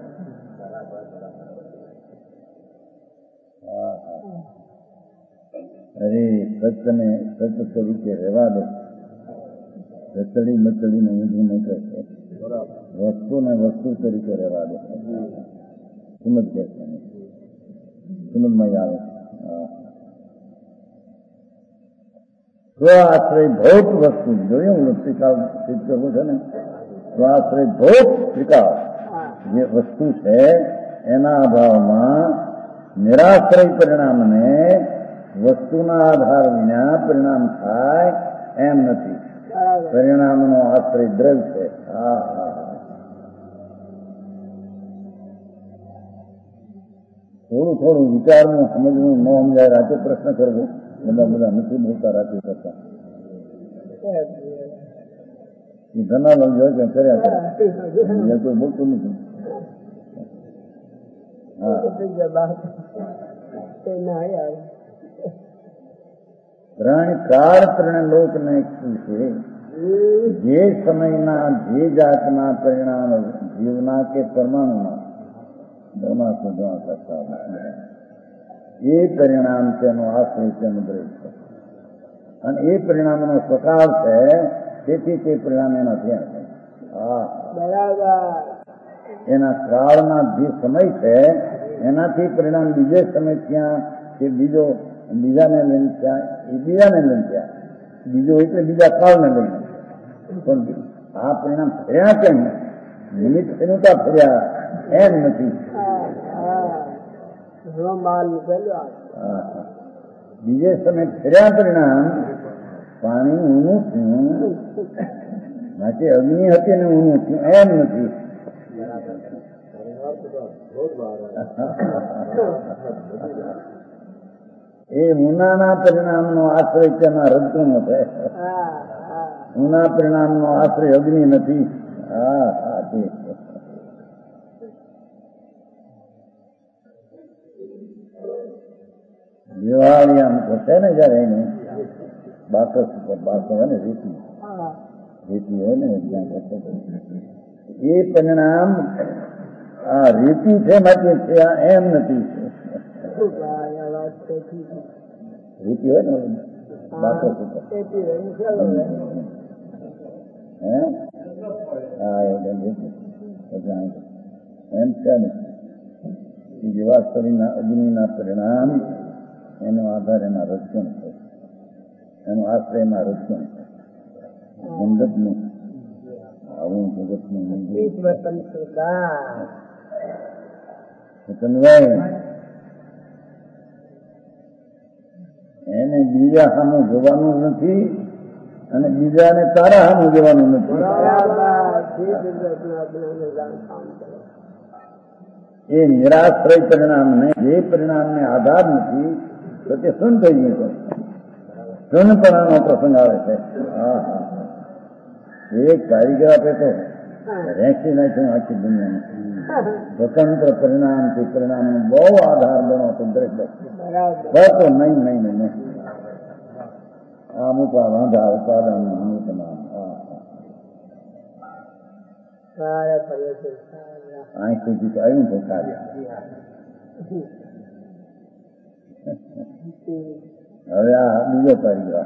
અરે સત્યને સત્ય તરીકે રહેવા દો. રચડી મચડીને ઊંધું નહીં કરશે. વસ્તુને વસ્તુ તરીકે રહેવા દો. સમજ કે સમજમાં આવે. સ્વાશ્રય ભૌત વસ્તુ જોયું ત્રિકાળ સિદ્ધ કરવું છે ને. સ્વાશ્રય ભૌત ત્રિકાળ જે વસ્તુ છે એના અભાવમાં નિરાશ્રય પરિણામને વસ્તુના આધાર વિના પરિણામ થાય એમ નથી. પરિણામનો આશ્રય દ્રવ્ય છે. થોડું થોડું વિચારવું સમજવું ન સમજાય રાતે પ્રશ્ન કરવો. બધા નથી બોલતા રાતે કરતા. એ ઘણા લોકો કર્યા કરે કોઈ બોલતું નથી. કાળ ત્રણ લોકને છે જે સમયના જે જાતના પરિણામ જીવના કે પરમાણુના દમાં શોધવા કરતા એ પરિણામ તેનો આશ્રય તેનું દ્રવ્ય છે. અને એ પરિણામનો સ્વકાળ છે તેથી તે પરિણામ એના થયા છે. બરાબર. એના કાળના જે સમય છે એનાથી પરિણામ બીજે સમય ત્યાં કે બીજાને લઈને ત્યાં એ બીજાને લઈને ત્યાં બીજો એટલે બીજા કાળને લઈને. પણ આ પરિણામ ફર્યા કેમ? નિમિત્ત એનુંતા ફર્યા એમ નથી. બીજે સમય ફર્યા પરિણામ પાણી ઊનું થયું માટે અગ્નિ હતી ને ઊનું થયું એમ નથી. એ ઊનાના પરિણામનો આશ્રય તેના રજ્જુનો છે. ઊના પરિણામનો આશ્રય અગ્નિ નથી. દિવાળી આમ થશે ને જયારે એની બાકસ ઉપર બાકસ હોય ને રીતિ હોય ને એ પરિણામ આ રીતિ છે માટે છે, એમ નથી. રીતિ હોય ને બાકસ ઉપર એમ છે ને જેવા શરીરના અગ્નિના પરિણામ એનો આધાર એના રક્ષણ છે, એનો આશ્રય એના રક્ષણ છે. જગતનું આવું જગતનું એને બીજા સામે જોવાનું નથી અને બીજાને તારા સામે જોવાનું નથી. એ નિરાશ્રય પરિણામને, જે પરિણામને આધાર નથી તો તે શૂન્ય થઈ ગયું. શૂન્યપણાનો પ્રસંગ આવે છે. એક કારીગર આપે તો રેંચી નાખ્યું આખી દુનિયાને. સ્વતંત્ર પરિણામથી પરિણામનો બહુ આધાર બનો તો દરેક તો નહીં. અમુક વાંધા ઉત્પાદન અમુક અહીં સુધી આવ્યું છે કાર્ય. હવે આ બીજો કારીગર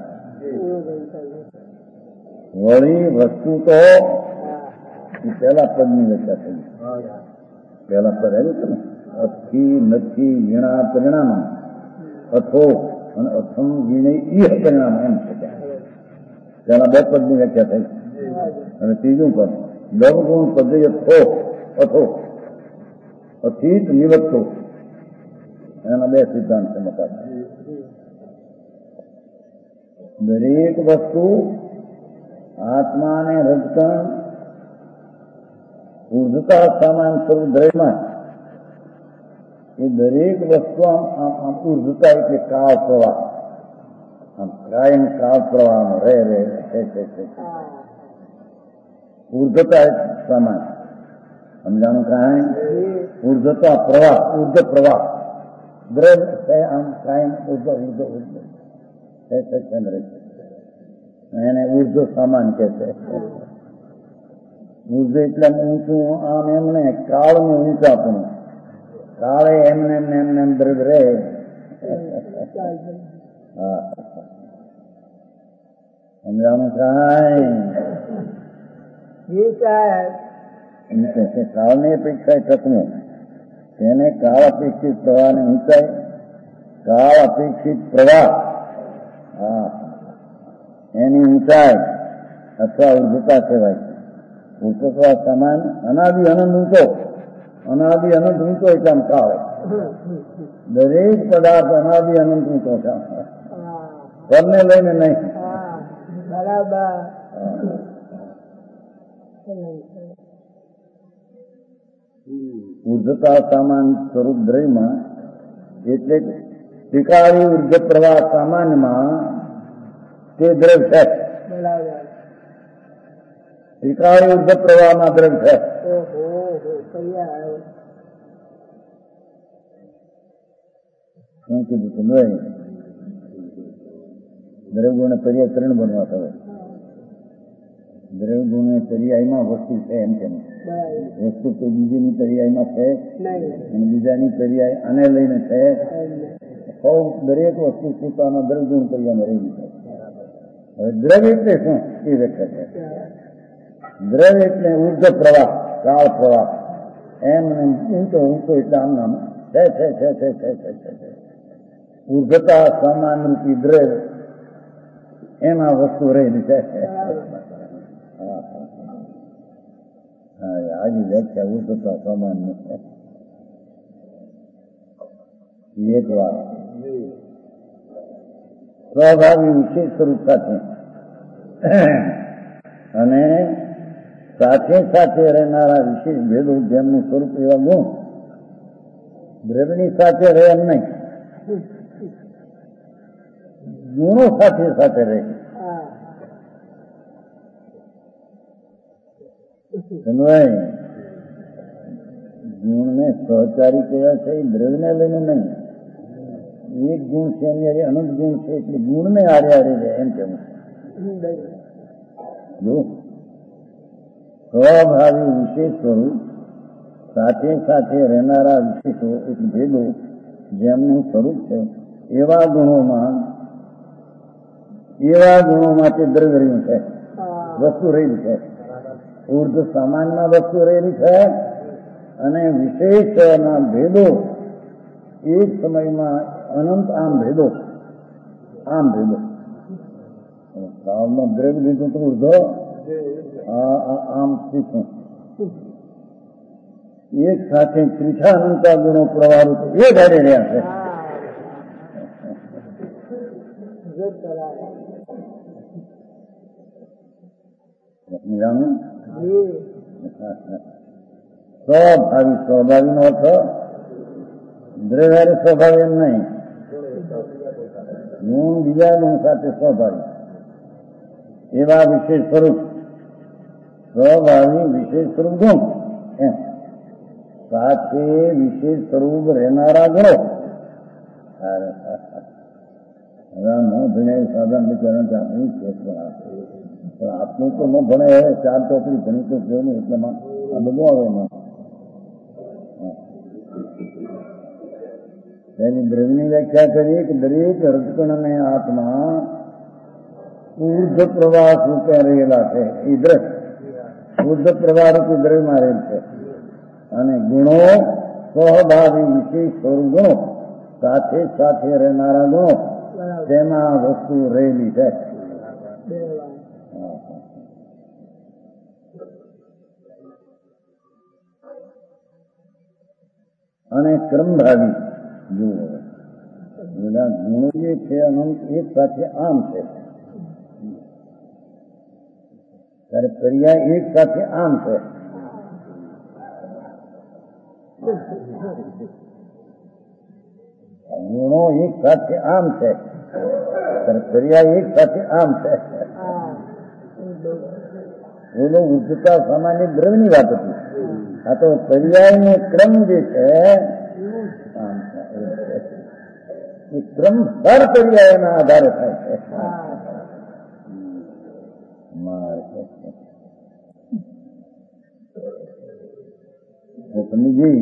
વળી વસ્તુ તો પેલા પદની વ્યાખ્યા થઈ. પેલા પદ આવ્યું છે ને, અથી નથી વીણા પરિણામ અથો અને અથમ વીણે ઈહ પરિણામ એમ છે. પેલા બે પદની વ્યાખ્યા થઈ. અને ત્રીજું પદ લવગુણ પદય થો અથો અથિત નિવત્તો, એના બે સિદ્ધાંત છે મતા. દરેક વસ્તુ આત્માને રજકણ ઉર્ધતા સામાન સ્વરૂપ દ્રવ્યમાં એ દરેક વસ્તુ આમ ઉર્ધતા એટલે કાળ પ્રવાહ, આમ કાયમ કાળ પ્રવાહમાં રહે છે. ઉર્ધતા સામાન સમજાણું કાયમ ઉર્ધતા પ્રવાહ, ઉર્ધ પ્રવાહ દ્રવ્ય આમ કાયમ ઉર્ધ એને ઉર્ધ્વ સામાન કે છે. ઉર્ધ્વ એટલે ઊંચું આમ એમને કાળનું ઊંચાપણું, કાળે એમને દ્રવ્ય રહે. હા સમજાણું કાળની અપેક્ષા ટકવું, તેને કાળ અપેક્ષિત પ્રવાહને ઊંચાઈ, કાળ અપેક્ષિત પ્રવાહ એની ઊંચાઈ અથવા ઉર્ધતા કહેવાય. ઉર્ધતા સમાન અનાદિ અનંત ઊંચો, અનાદિ અનંત ઊંચો એટલે આમ કાળ. દરેક પદાર્થ અનાદિ અનંત ઊંચો છે, ઘરને લઈને નહીં. ઉર્ધતા સામાન સ્વરૂપ દ્રવ્યમાં એટલે ત્રિકાળી ઉર્ધ પ્રવાહ સામાન્યમાં તે દ્રવ્ય છે. ત્રિકાળી ઉર્ધ પ્રવાહમાં દ્રવ્ય છે. શું કીધું તમે? દ્રવ્યગુણ પર્યાય ત્રણ બનવા થયો. દ્રવ્યગુણ પર્યાયમાં વસ્તુ છે એમ કે વસ્તુ કોઈ બીજીની પર્યાયમાં છે અને બીજાની પર્યાય આને લઈને છે. દરેક વસ્તુ પોતાના દ્રવ્યગુણ પર્યાયમાં રહેલી છે. હવે દ્રવ્ય એટલે શું એ વ્યાખ્યા છે. દ્રવ્ય એટલે ઉર્ધ પ્રવાહ, કાળ પ્રવાહ, એમને ઊંચો એટલે આમ નામ છે. ઉર્ધતા સામાન રૂપી દ્રવ્ય એમાં વસ્તુ રહેલી છે. આવી વ્યાખ્યા ઉર્ધતા સામાન એક વાર સ્વભાવી વિશેષ સ્વરૂપ સાથે અને સાથે રહેનારા વિશેષ ભેદો, જેમનું સ્વરૂપ એવા ગુણ દ્રવ્યની સાથે રહે એમ નહીં, ગુણો સાથે રહે. ગુણને સહચારી કયા છે, એ દ્રવ્યને લઈને નહીં, એક ગુણ છે એની હારે અનંત ગુણ છે એટલે ગુણને હારે હારે જાય એમ કેવું જો સ્વભાવી વિશેષ સ્વરૂપ સાથે સાથે રહેનારા વિશેષો એક ભેદો જેમનું સ્વરૂપ છે એવા ગુણોમાં તે દ્રવ્ય રહ્યું છે, વસ્તુ રહેલી છે. ઉર્ધ સામાન્યમાં વસ્તુ રહેલી છે અને વિશેષના ભેદો એક સમયમાં અનંત આમ ભેદો સાવમાં દ્રવ્ય લીધું તો ઉર્ધો આમ શીખું એક સાથે ત્રીજા અનંતા ગુણો પ્રવાહ એ ધારે રહ્યા છે. સ્વભાવી નો અર્થ દ્રવ્ય સ્વભાવ એમ નહીં, ગુણ બીજા ગુણ સાથે સ્વભાવી એવા વિશેષ સ્વરૂપ સ્વભાવી વિશેષ સ્વરૂપ ગુણ એમ સાથે વિશેષ સ્વરૂપ રહેનારા ગુણો. ન ભણે સાધન વિચારણ આપણી પણ આપનું તો ન ભણે ચાર ચોપડી ભણી તો જો ને એટલેમાં આ બધું આવે એમાં તેની દ્રવ્યની વ્યાખ્યા કરીએ કે દરેક રજકણને આત્મા ઉર્ધ પ્રવાહ રૂપે રહેલા છે. એ દ્રવ્ય ઉર્ધ પ્રવાહ રૂપે દ્રવ્યમાં રહેલ છે અને ગુણો સ્વભાવી વિશેષ સ્વરૂપ ગુણો સાથે સાથે રહેનારા ગુણો તેમાં વસ્તુ રહેલી છે. અને ક્રમભાવી જુઓ બધા ગુણો જે છે અનંત એક સાથે આમ છે ત્યારે ક્રિયા એક સાથે આમ છે. ગુણો એક સાથે આમ છે ત્યારે ક્રિયા એક સાથે આમ છે. એનો ઉચ્ચતા સામાન્ય દ્રવ્યની વાત હતી. આ તો પર્યાયનો ક્રમ જે છે એ ક્રમ દર પર્યાયના આધારે થાય છે. તમે જોઈ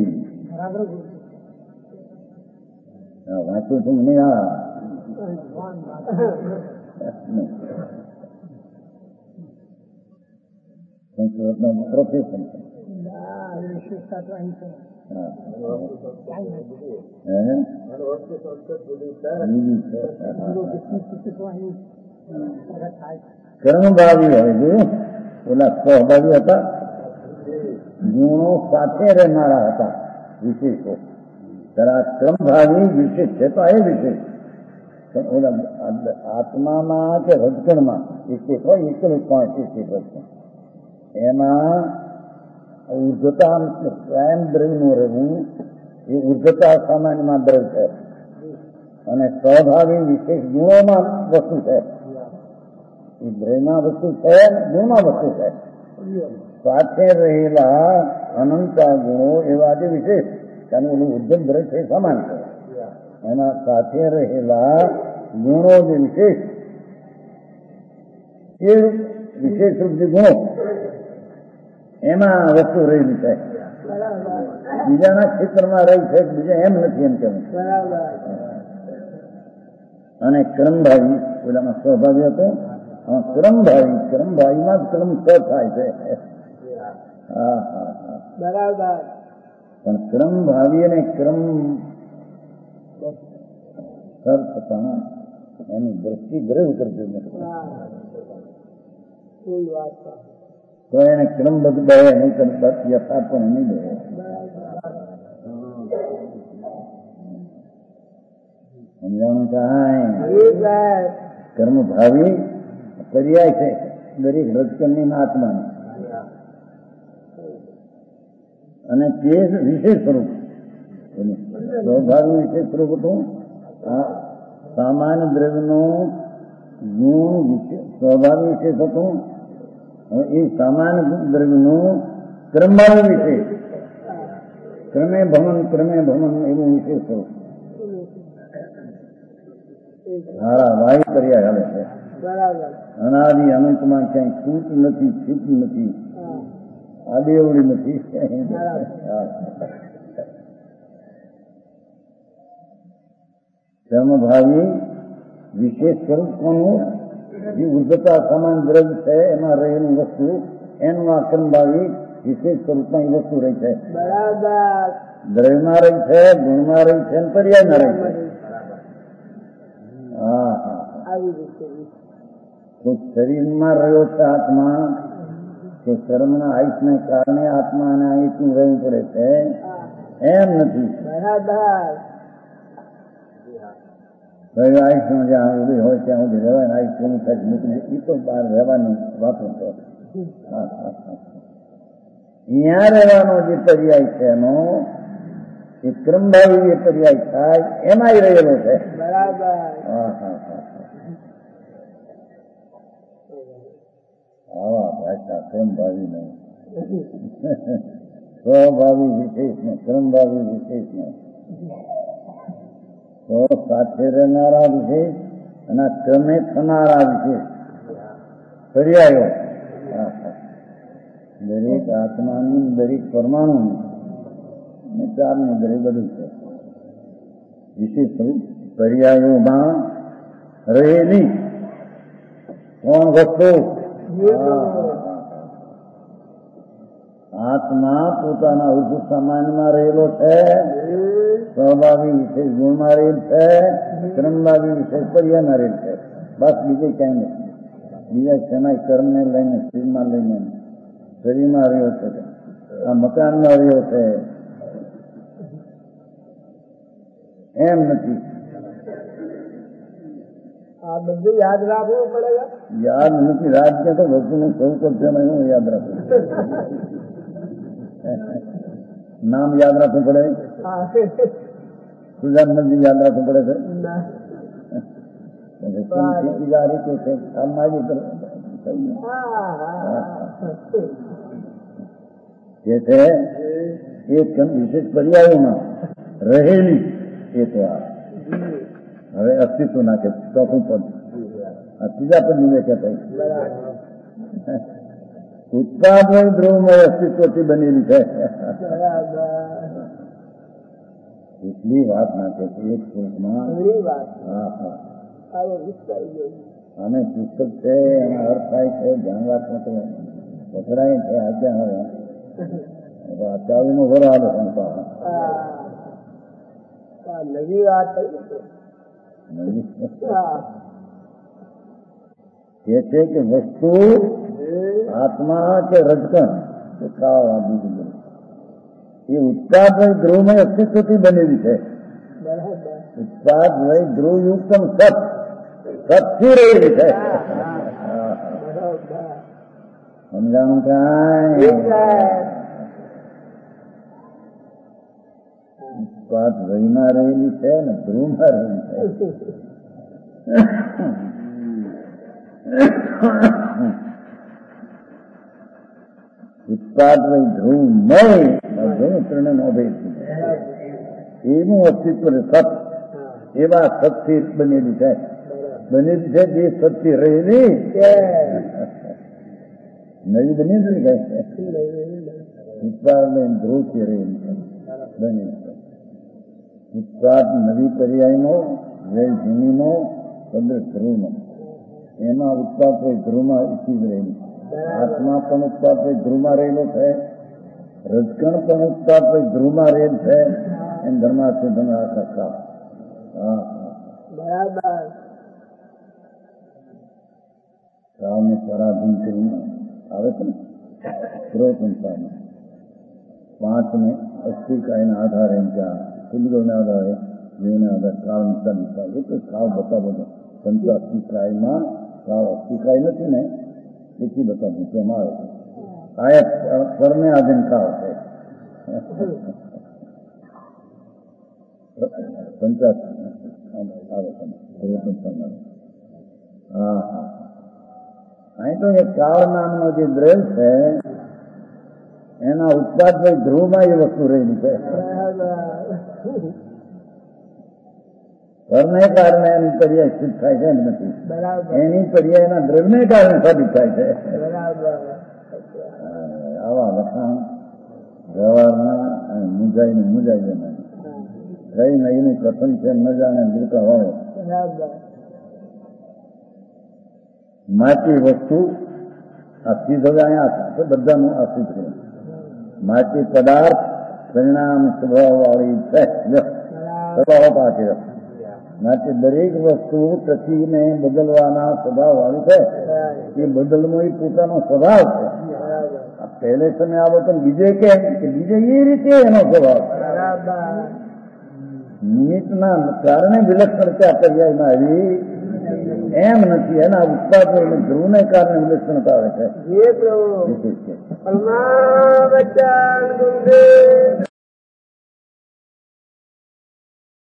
વાંચું છું મને સંસ્કૃતનો પ્રોફેશન છે. કર્મભાવી હોય જોયું ઓલા સ્વભાવી હતા, ગુણો સાથે રહેનારા હતા વિશેષો. જરા ક્રમભાવી વિશેષ છે તો એ વિશેષ પણ ઓલા આત્મામાં કે રજકણમાં એક હોય એકલું પાંચ એક રજકણ એમાં ઉર્ધતા સ્વયં દ્રવ્યનું રહેવું એ ઉર્ધતા સામાન્યમાં દ્રવ્ય છે અને સ્વભાવી વિશેષ ગુણોમાં વસ્તુ છે. એ દ્રવ્યમાં વસ્તુ છે, ગુણમાં વસ્તુ છે. સાથે રહેલા અનંતા ગુણો એવા જે વિશેષ કારણ એનું ઉદ્ધમ દ્રવ્ય છે સમાન છે. એના સાથે રહેલા ગુણો જે વિશેષ એ વિશેષ રૂપ જે ગુણો એમાં વસ્તુ રહેલી છે. બીજાના ક્ષેત્રમાં રહી છે બીજા એમ નથી એમ કેવું. અને ક્રમભાવી ઓલામાં સ્વભાવી હતો ક્રમભાવીમાં ક્રમ સ થાય છે. હા હા હા બરાબર. પણ ક્રમભાવી અને ક્રમ સર થતા એની દ્રષ્ટિ ગ્રહ કરતી નથી તો એને ક્રમબદ્ધ બે નહીં કરતા યથાર્થ પણ નહીં બે. સમજાણું કાંઈ કર્મ ભાવી પર્યાય છે દરેક રજકણની આત્માની અને તે વિશેષ સ્વરૂપ સ્વભાવી વિશેષ સ્વરૂપ હતું. સામાન્ય દ્રવ્યનું ગુણ સ્વભાવી વિશેષ હતું. એ સામાન્ય દ્રવ્યનું ક્રમભાવી વિશેષ ક્રમે ભમન એવું વિશેષ સ્વરૂપ હારા વાયુ પર્યાય હાલે છે. બરાબર. અનાદિ અનંતમાં ક્યાંય છૂટ નથી, છૂટ નથી, આદેવડી નથી. કર્મભાવી વિશેષ સ્વરૂપ કોનું? જે ઉર્ધતા સમાન દ્રવ્ય છે એમાં રહેલું વસ્તુ, એનું આ કર્મભાવી વિશેષ સ્વરૂપમાં એ વસ્તુ રહી છે. બરાબર. દ્રવ્યમાં રહી છે, ગુણમાં રહી છે, પર્યાયમાં રહી છે. હા હા. આવી રીતે તો શરીરમાં રહ્યો છે આત્મા, કે કર્મના આયુષને કારણે આત્મા અને આયુષનું રહેવું પડે છે, એમ નથી. બરાબર. આયુષમાં જ્યાં ઉભી હોય ત્યાં સુધી રહેવાય, આયુષ પૂરું થાય નીકળે એ તો બહાર રહેવાની વાતો છે. અહીંયા રહેવાનો જે પર્યાય છે એનો એ ક્રમભાવી જે પર્યાય થાય એમાં રહેલો છે. બરાબર. હા હા હા. આવા ભાષા ક્રમભાવી નહીં, સ્વભાવી વિશેષ ને ક્રમભાવી વિશેષ ને, તો સાથે રહેનારા વિશેષ અને ક્રમે થનારા વિશેષ પર્યાયો. દરેક આત્માની, દરેક પરમાણુની ચારનું દરેક બધું છે. વિશેષ પર્યાયોમાં રહેલી કોણ વસ્તુ? આત્મા પોતાના ઉર્ધુ સામાન્યમાં રહેલો છે, સ્વભાવી વિશેષ ગુણમાં રહેલ છે, ક્રમભાવી વિશેષ પર્યાયમાં રહેલ છે. બસ બીજે ક્યાંય નથી. બીજા શેના કર્મને લઈને, શરીરમાં લઈને, શરીરમાં રહ્યો છે, આ મકાનમાં રહ્યો છે, એમ નથી. આ બધું યાદ રાખવું પડે. યાદ નથી. રાજ્ય તો વસ્તુનું સ્વરૂપ છે ને, હું યાદ રાખું. નામ યાદ રાખવું પડે, સુધાનંદજી યાદ રાખવું પડે છે. વિશેષ પર્યાયોમાં રહેલી એ તો હવે અસ્તિત્વ નાખે ચોથું પદ, આ ત્રીજા પદ ની વ્યાખ્યા થઈ. ઉત્પાદન ધ્રુવમય અસ્તિત્વથી બનેલી છે. એટલી વાત નાખે છે એક શ્લોકમાં. હા હા. આને પુસ્તક છે, એના અર્થ થાય છે, જાણવા વપરાય છે. આજ્ઞા હવે અત્યારનો ઘરો આવે સંસ્થા નવી વાત કે છે કે વસ્તુ આત્મા કે રજકણ કે ખાવા બીજું એ ઉત્પાદ ધ્રુવમય અસ્તિત્વથી બનેલી છે. ઉત્પાદ વય ધ્રુવયુક્તમ સત, સતથી રહેલી છે. સમજાણું કાંઈ? ઉત્પાદ વયમાં રહેલી છે ને ધ્રુવમાં રહેલી છે. ઉત્પાદ વય ધ્રુવમય ત્રણે નો ભેદ એનું અસ્તિત્વ સત, એવા સતથી બનેલી છે. બનેલી છે જે સતથી રહેલી નવી બનેલી છે. ઉત્પાદ ધ્રુવથી રહેલી છે બનેલી છે. ઉત્પાદ નવી પર્યાયનો, જય ભૂમિનો, ચંદ્ર ધ્રુવનો, એમાં ઉત્પાદ ધ્રુવમાં ઉચી જ રહેલી. આત્મા પણ ઉત્પાદ ધ્રુવમાં રહેલો છે, રજકણ પણ ઉત્પાદ ધ્રુવમાં રહેલ છે. એમ ધર્માર્થ આખા. હા બરાબર. કાળને પરાધીન કરીને આવે છે ને પુરોતંત્રમાં 5 ને અસ્થિકાયના આધારે ત્યાં કુંડળના આધારે જીવના આધારે કાળ નિશાન એ તો કાળ બતાવો પંચ અસ્થિકાયમાં કાળ અસ્થિકાય નથી ને એથી બતાવ્યું તેમ આવે છે. આ પરને આધીન કાળ છે. પંચાયત આવે છે પુરોતંત્રમાં. હા હા. અહીં તો એ કાળ નામનો જે દ્રવ્ય છે એના ઉત્પાદ ધ્રુવમાં એ વસ્તુ રહેલી છે. ઘરને કારણે એની પર્યાય સ્થિત થાય છે એમ નથી. બરાબર એની પર્યાય એના દ્રવ્યને કારણે સાબિત થાય છે. બરાબર આવા લખાણ વ્યવહારના મુજાઈ રહી નહીની કથન છે ન જાણે જીવતા હોય. બરાબર માટી વસ્તુ આ ચીજ હવે અહીંયા બધાનું આશ્રિત છે. માટી પદાર્થ પરિણામ સ્વભાવ વાળી છે. સ્વભાવ પાકે માટી દરેક વસ્તુ ટકીને બદલવાના સ્વભાવ વાળી છે. એ બદલનો એ પોતાનો સ્વભાવ છે. પહેલે સમય આવો તો બીજે કેમ કે બીજે એ રીતે એનો સ્વભાવ નિમિત્તના કારણે વિલક્ષણતા પર્યાયમાં આવી એમ નથી. એના ઉત્પાદન અને ધ્રુવને કારણે વિલક્ષણતા આવે છે. ये प्रभु